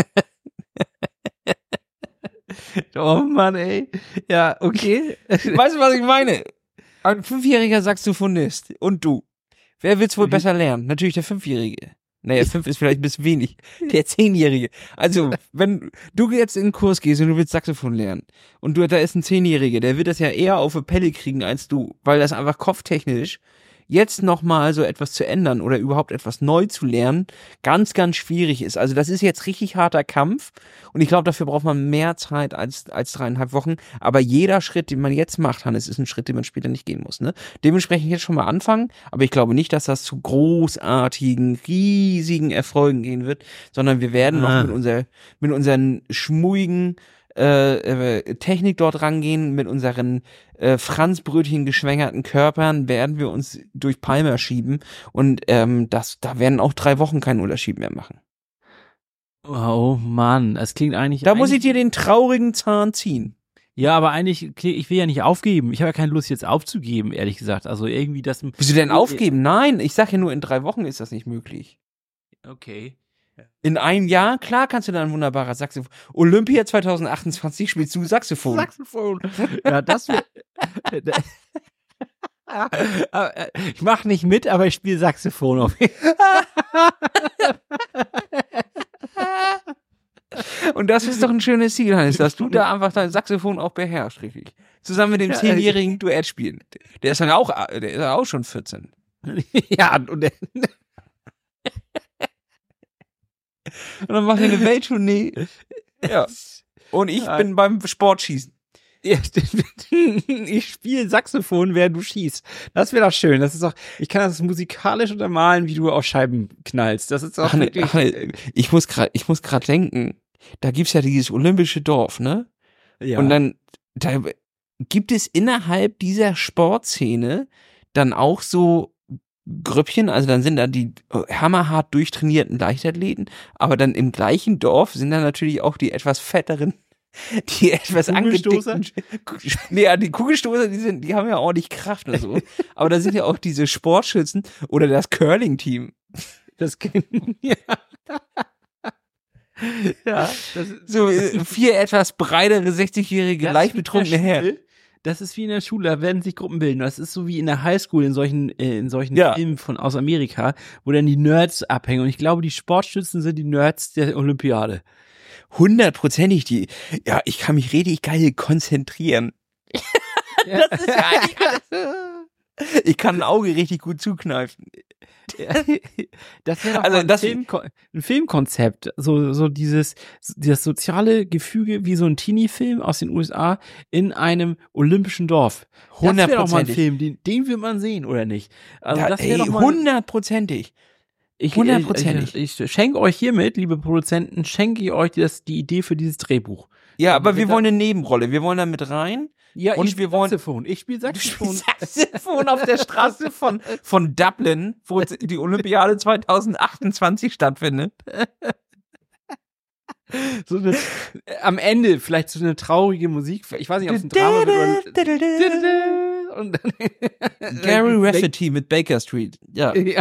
Oh Mann, ey. Ja, okay. Weißt du, was ich meine? Ein Fünfjähriger Saxophonist und du. Wer wird's wohl Mhm. besser lernen? Natürlich der Fünfjährige. Naja, fünf ist vielleicht ein bisschen wenig. Der Zehnjährige. Also, wenn du jetzt in den Kurs gehst und du willst Saxophon lernen und du, da ist ein Zehnjähriger, der wird das ja eher auf die Pelle kriegen als du, weil das einfach kopftechnisch jetzt nochmal so etwas zu ändern oder überhaupt etwas neu zu lernen, ganz, ganz schwierig ist. Also das ist jetzt richtig harter Kampf und ich glaube, dafür braucht man mehr Zeit als, als dreieinhalb Wochen. Aber jeder Schritt, den man jetzt macht, Hannes, ist ein Schritt, den man später nicht gehen muss. Ne? Dementsprechend jetzt schon mal anfangen, aber ich glaube nicht, dass das zu großartigen, riesigen Erfolgen gehen wird, sondern wir werden noch Ah. mit, unser, mit unseren schmuigen Äh, äh, Technik dort rangehen, mit unseren äh, Franzbrötchen geschwängerten Körpern werden wir uns durch Palma schieben und ähm, das, da werden auch drei Wochen keinen Unterschied mehr machen. Oh Mann, das klingt eigentlich. Da eigentlich, muss ich dir den traurigen Zahn ziehen. Ja, aber eigentlich, ich will ja nicht aufgeben. Ich habe ja keine Lust, jetzt aufzugeben, ehrlich gesagt. Also irgendwie das. Wieso denn aufgeben? Nein, ich sag ja nur, in drei Wochen ist das nicht möglich. Okay. In einem Jahr, klar kannst du dann ein wunderbarer Saxophon. Olympia zwanzig achtundzwanzig spielst du Saxophon. Saxophon. Ja, das wird. Ich mache nicht mit, aber ich spiele Saxophon auf jeden Fall. Und das ist doch ein schönes Ziel, Hannes, dass du da einfach dein Saxophon auch beherrschst, richtig. Zusammen mit dem Ja, zehnjährigen Duett spielen. Der ist dann auch, der ist auch schon vierzehn. Ja, und der, Und dann macht er eine Welttournee. Ja. Und ich Ja. bin beim Sportschießen. Ja, ich spiele Saxophon, während du schießt. Das wäre doch schön. Das ist doch, ich kann das musikalisch untermalen, wie du auf Scheiben knallst. Das ist doch Ach, ne, wirklich. ach, ne, ich muss gerade, ich muss gerade denken, da gibt's ja dieses olympische Dorf, ne? Ja. Und dann, da gibt es innerhalb dieser Sportszene dann auch so Grüppchen, also dann sind da die hammerhart durchtrainierten Leichtathleten, aber dann im gleichen Dorf sind dann natürlich auch die etwas fetteren, die etwas Kugelstoßer? angedickten, nee, die Kugelstoßer, die sind, die haben ja ordentlich Kraft und so, aber da sind ja auch diese Sportschützen oder das Curling-Team. das ja. Ja, das ist So äh, vier etwas breitere, sechzigjährige, Das leicht ist wie in betrunkene der Herren. Schule. Das ist wie in der Schule, da werden sich Gruppen bilden. Das ist so wie in der Highschool in solchen, äh, in solchen Ja. Filmen von aus Amerika, wo dann die Nerds abhängen. Und ich glaube, die Sportstützen sind die Nerds der Olympiade. Hundertprozentig die, ja, ich kann mich richtig geil konzentrieren. Ja. Das ist ja eigentlich alles. Ich kann ein Auge richtig gut zukneifen. Das wäre doch Also mal ein, das- Film, ein Filmkonzept, so so dieses das soziale Gefüge wie so ein Teenie-Film aus den U S A in einem olympischen Dorf. Das wäre doch mal ein Hundertprozentig. Film, den, den will man sehen oder nicht? Also Ja, das ey, wäre doch mal. hundertprozentig. Ich, hundertprozentig. Ich, ich schenke euch hiermit, liebe Produzenten, schenke ich euch das, die Idee für dieses Drehbuch. Ja, aber wir Da- wollen eine Nebenrolle. Wir wollen da mit rein. Ja, Und ich spiel wir wollen- Saxophon. Ich spiele Saxophon. Saxophon auf der Straße von, von Dublin, wo die Olympiade zwanzig achtundzwanzig stattfindet. So eine, am Ende vielleicht so eine traurige Musik. Ich weiß nicht, ob es ein Drama wird oder. Und dann, Gary Rafferty mit Baker Street. Ja. Ja.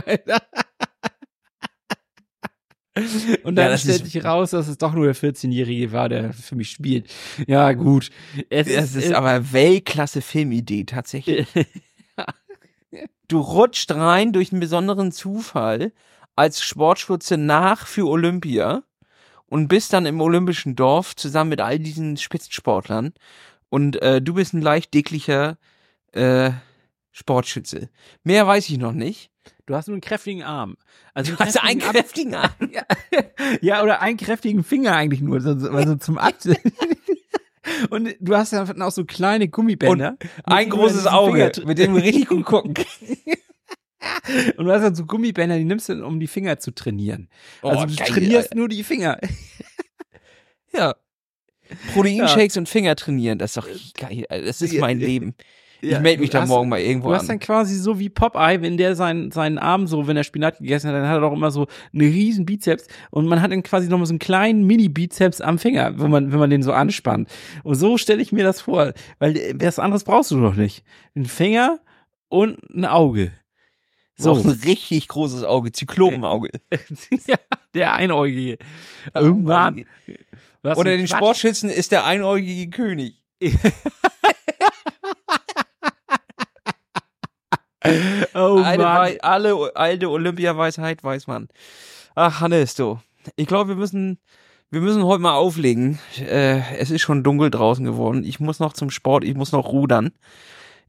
Und dann Ja, das stellt ist- sich raus, dass es doch nur der vierzehnjährige war, der für mich spielt. Ja, gut. Es Das ist äh, aber Weltklasse Filmidee, tatsächlich. Du rutscht rein durch einen besonderen Zufall als Sportschütze nach für Olympia und bist dann im olympischen Dorf zusammen mit all diesen Spitzensportlern und äh, du bist ein leicht dicklicher äh, Sportschütze. Mehr weiß ich noch nicht. Du hast nur einen kräftigen Arm. Also Du hast einen kräftigen Arm. kräftigen Arm. Ja, oder einen kräftigen Finger eigentlich nur, so, so, also zum Ab. Und du hast ja auch so kleine Gummibänder. mit Ein denen du großes diesen Auge, Finger dr- mit dem du richtig gut gucken kannst. Und du hast dann so Gummibänder, die nimmst du, um die Finger zu trainieren. Oh, Also du geil, trainierst Alter. nur die Finger. Ja. Proteinshakes und Finger trainieren, das ist doch richtig geil. Alter. Das ist Ja, mein ja. Leben. Ich Ja, melde mich du da hast- morgen mal irgendwo Du hast an. dann quasi so wie Popeye, wenn der seinen, seinen Arm so, wenn er Spinat gegessen hat, dann hat er doch immer so einen riesen Bizeps und man hat dann quasi noch mal so einen kleinen Mini-Bizeps am Finger, wenn man, wenn man den so anspannt. Und so stelle ich mir das vor, weil äh, was anderes brauchst du doch nicht. Ein Finger und ein Auge. So So. ein richtig großes Auge, Zyklopenauge. Ja, der Einäugige. Irgendwann. Was Oder ein den Quatsch. Sportschützen ist der einäugige König. Oh Alte, Mann. Wei- alle alte Olympia-Weisheit weiß man. Ach, Hannes, du. Ich glaube, wir müssen, wir müssen heute mal auflegen. Äh, es ist schon dunkel draußen geworden. Ich muss noch zum Sport, ich muss noch rudern.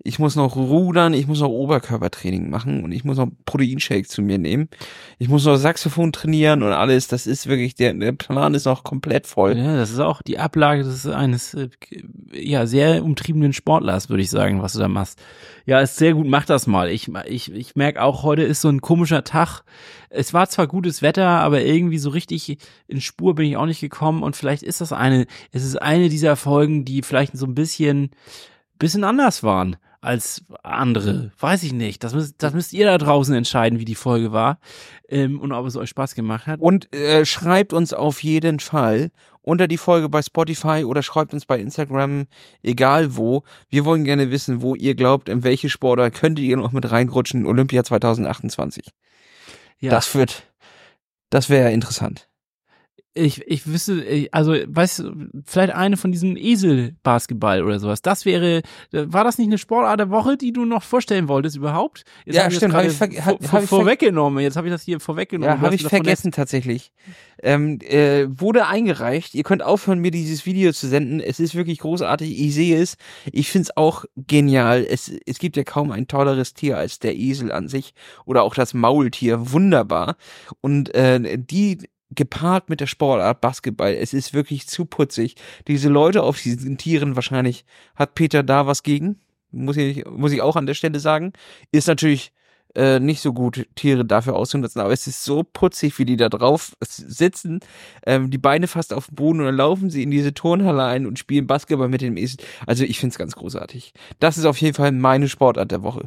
ich muss noch rudern, ich muss noch Oberkörpertraining machen und ich muss noch Proteinshake zu mir nehmen. Ich muss noch Saxophon trainieren und alles. Das ist wirklich, der, der Plan ist noch komplett voll. Ja, das ist auch die Ablage des eines äh, ja sehr umtriebenen Sportlers, würde ich sagen, was du da machst. Ja, ist sehr gut, mach das mal. Ich ich ich merke auch, heute ist so ein komischer Tag. Es war zwar gutes Wetter, aber irgendwie so richtig in Spur bin ich auch nicht gekommen und vielleicht ist das eine, es ist eine dieser Folgen, die vielleicht so ein bisschen bisschen anders waren als andere. Weiß ich nicht. Das müsst, das müsst ihr da draußen entscheiden, wie die Folge war ähm, und ob es euch Spaß gemacht hat. Und äh, schreibt uns auf jeden Fall unter die Folge bei Spotify oder schreibt uns bei Instagram, egal wo. Wir wollen gerne wissen, wo ihr glaubt, in welche Sportart könntet ihr noch mit reinrutschen in Olympia zwanzig achtundzwanzig. Ja. Das wird, das wäre interessant. Ich, ich wüsste, also, weißt du, vielleicht eine von diesem Esel-Basketball oder sowas. Das wäre, war das nicht eine Sportart der Woche, die du noch vorstellen wolltest überhaupt? Jetzt ja, hab ich stimmt, habe ich, ver vor, hab ich vorweggenommen. Jetzt habe ich das hier vorweggenommen. Ja, habe ich vergessen tatsächlich. Ähm, äh, wurde eingereicht. Ihr könnt aufhören, mir dieses Video zu senden. Es ist wirklich großartig. Ich sehe es. Ich finde es auch genial. Es, es gibt ja kaum ein tolleres Tier als der Esel an sich oder auch das Maultier. Wunderbar. Und äh, die gepaart mit der Sportart Basketball, es ist wirklich zu putzig. Diese Leute auf diesen Tieren, wahrscheinlich hat Peter da was gegen, muss ich, muss ich auch an der Stelle sagen, ist natürlich äh, nicht so gut, Tiere dafür auszunutzen, aber es ist so putzig, wie die da drauf sitzen, ähm, die Beine fast auf dem Boden und dann laufen sie in diese Turnhalle ein und spielen Basketball mit dem Esel. Also ich find's ganz großartig. Das ist auf jeden Fall meine Sportart der Woche.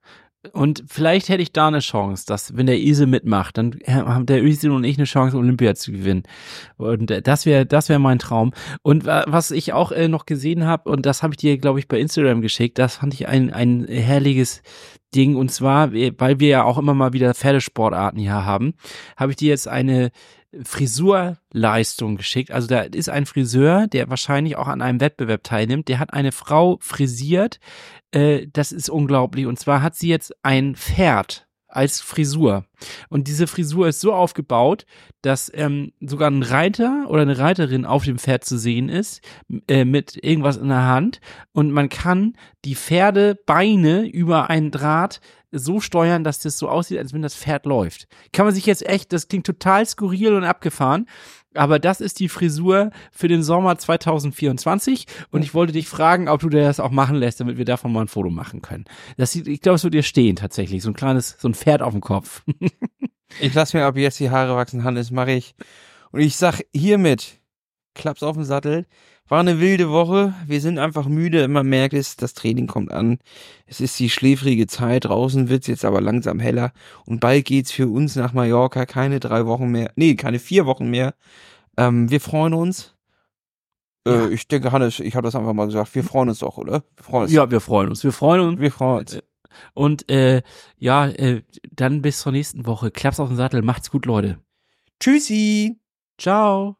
Und vielleicht hätte ich da eine Chance, dass, wenn der Esel mitmacht, dann haben der Esel und ich eine Chance, Olympia zu gewinnen. Und das wäre, das wäre mein Traum. Und was ich auch äh, noch gesehen habe, und das habe ich dir, glaube ich, bei Instagram geschickt, das fand ich ein, ein herrliches Ding. Und zwar, weil wir ja auch immer mal wieder Pferdesportarten hier haben, habe ich dir jetzt eine Frisurleistung geschickt. Also da ist ein Friseur, der wahrscheinlich auch an einem Wettbewerb teilnimmt, der hat eine Frau frisiert. Äh, das ist unglaublich. Und zwar hat sie jetzt ein Pferd als Frisur. Und diese Frisur ist so aufgebaut, dass ähm, sogar ein Reiter oder eine Reiterin auf dem Pferd zu sehen ist, äh, mit irgendwas in der Hand. Und man kann die Pferdebeine über einen Draht so steuern, dass das so aussieht, als wenn das Pferd läuft. Kann man sich jetzt echt, das klingt total skurril und abgefahren, aber das ist die Frisur für den Sommer zwanzig vierundzwanzig und ich wollte dich fragen, ob du dir das auch machen lässt, damit wir davon mal ein Foto machen können. Das sieht, ich glaube, es wird dir stehen tatsächlich, so ein kleines, so ein Pferd auf dem Kopf. Ich lasse mir ab jetzt die Haare wachsen, Hannes, mache ich. Und ich sag hiermit, Klaps auf den Sattel. War eine wilde Woche. Wir sind einfach müde. Man merkt es, das Training kommt an. Es ist die schläfrige Zeit. Draußen wird's jetzt aber langsam heller. Und bald geht's für uns nach Mallorca. Keine drei Wochen mehr. Nee, keine vier Wochen mehr. Ähm, wir freuen uns. Ja. Äh, ich denke, Hannes, ich habe das einfach mal gesagt. Wir freuen uns doch, oder? Wir freuen uns. Ja, wir freuen uns. Wir freuen uns. Wir freuen uns. Und äh, ja, äh, dann bis zur nächsten Woche. Klaps auf den Sattel. Macht's gut, Leute. Tschüssi. Ciao.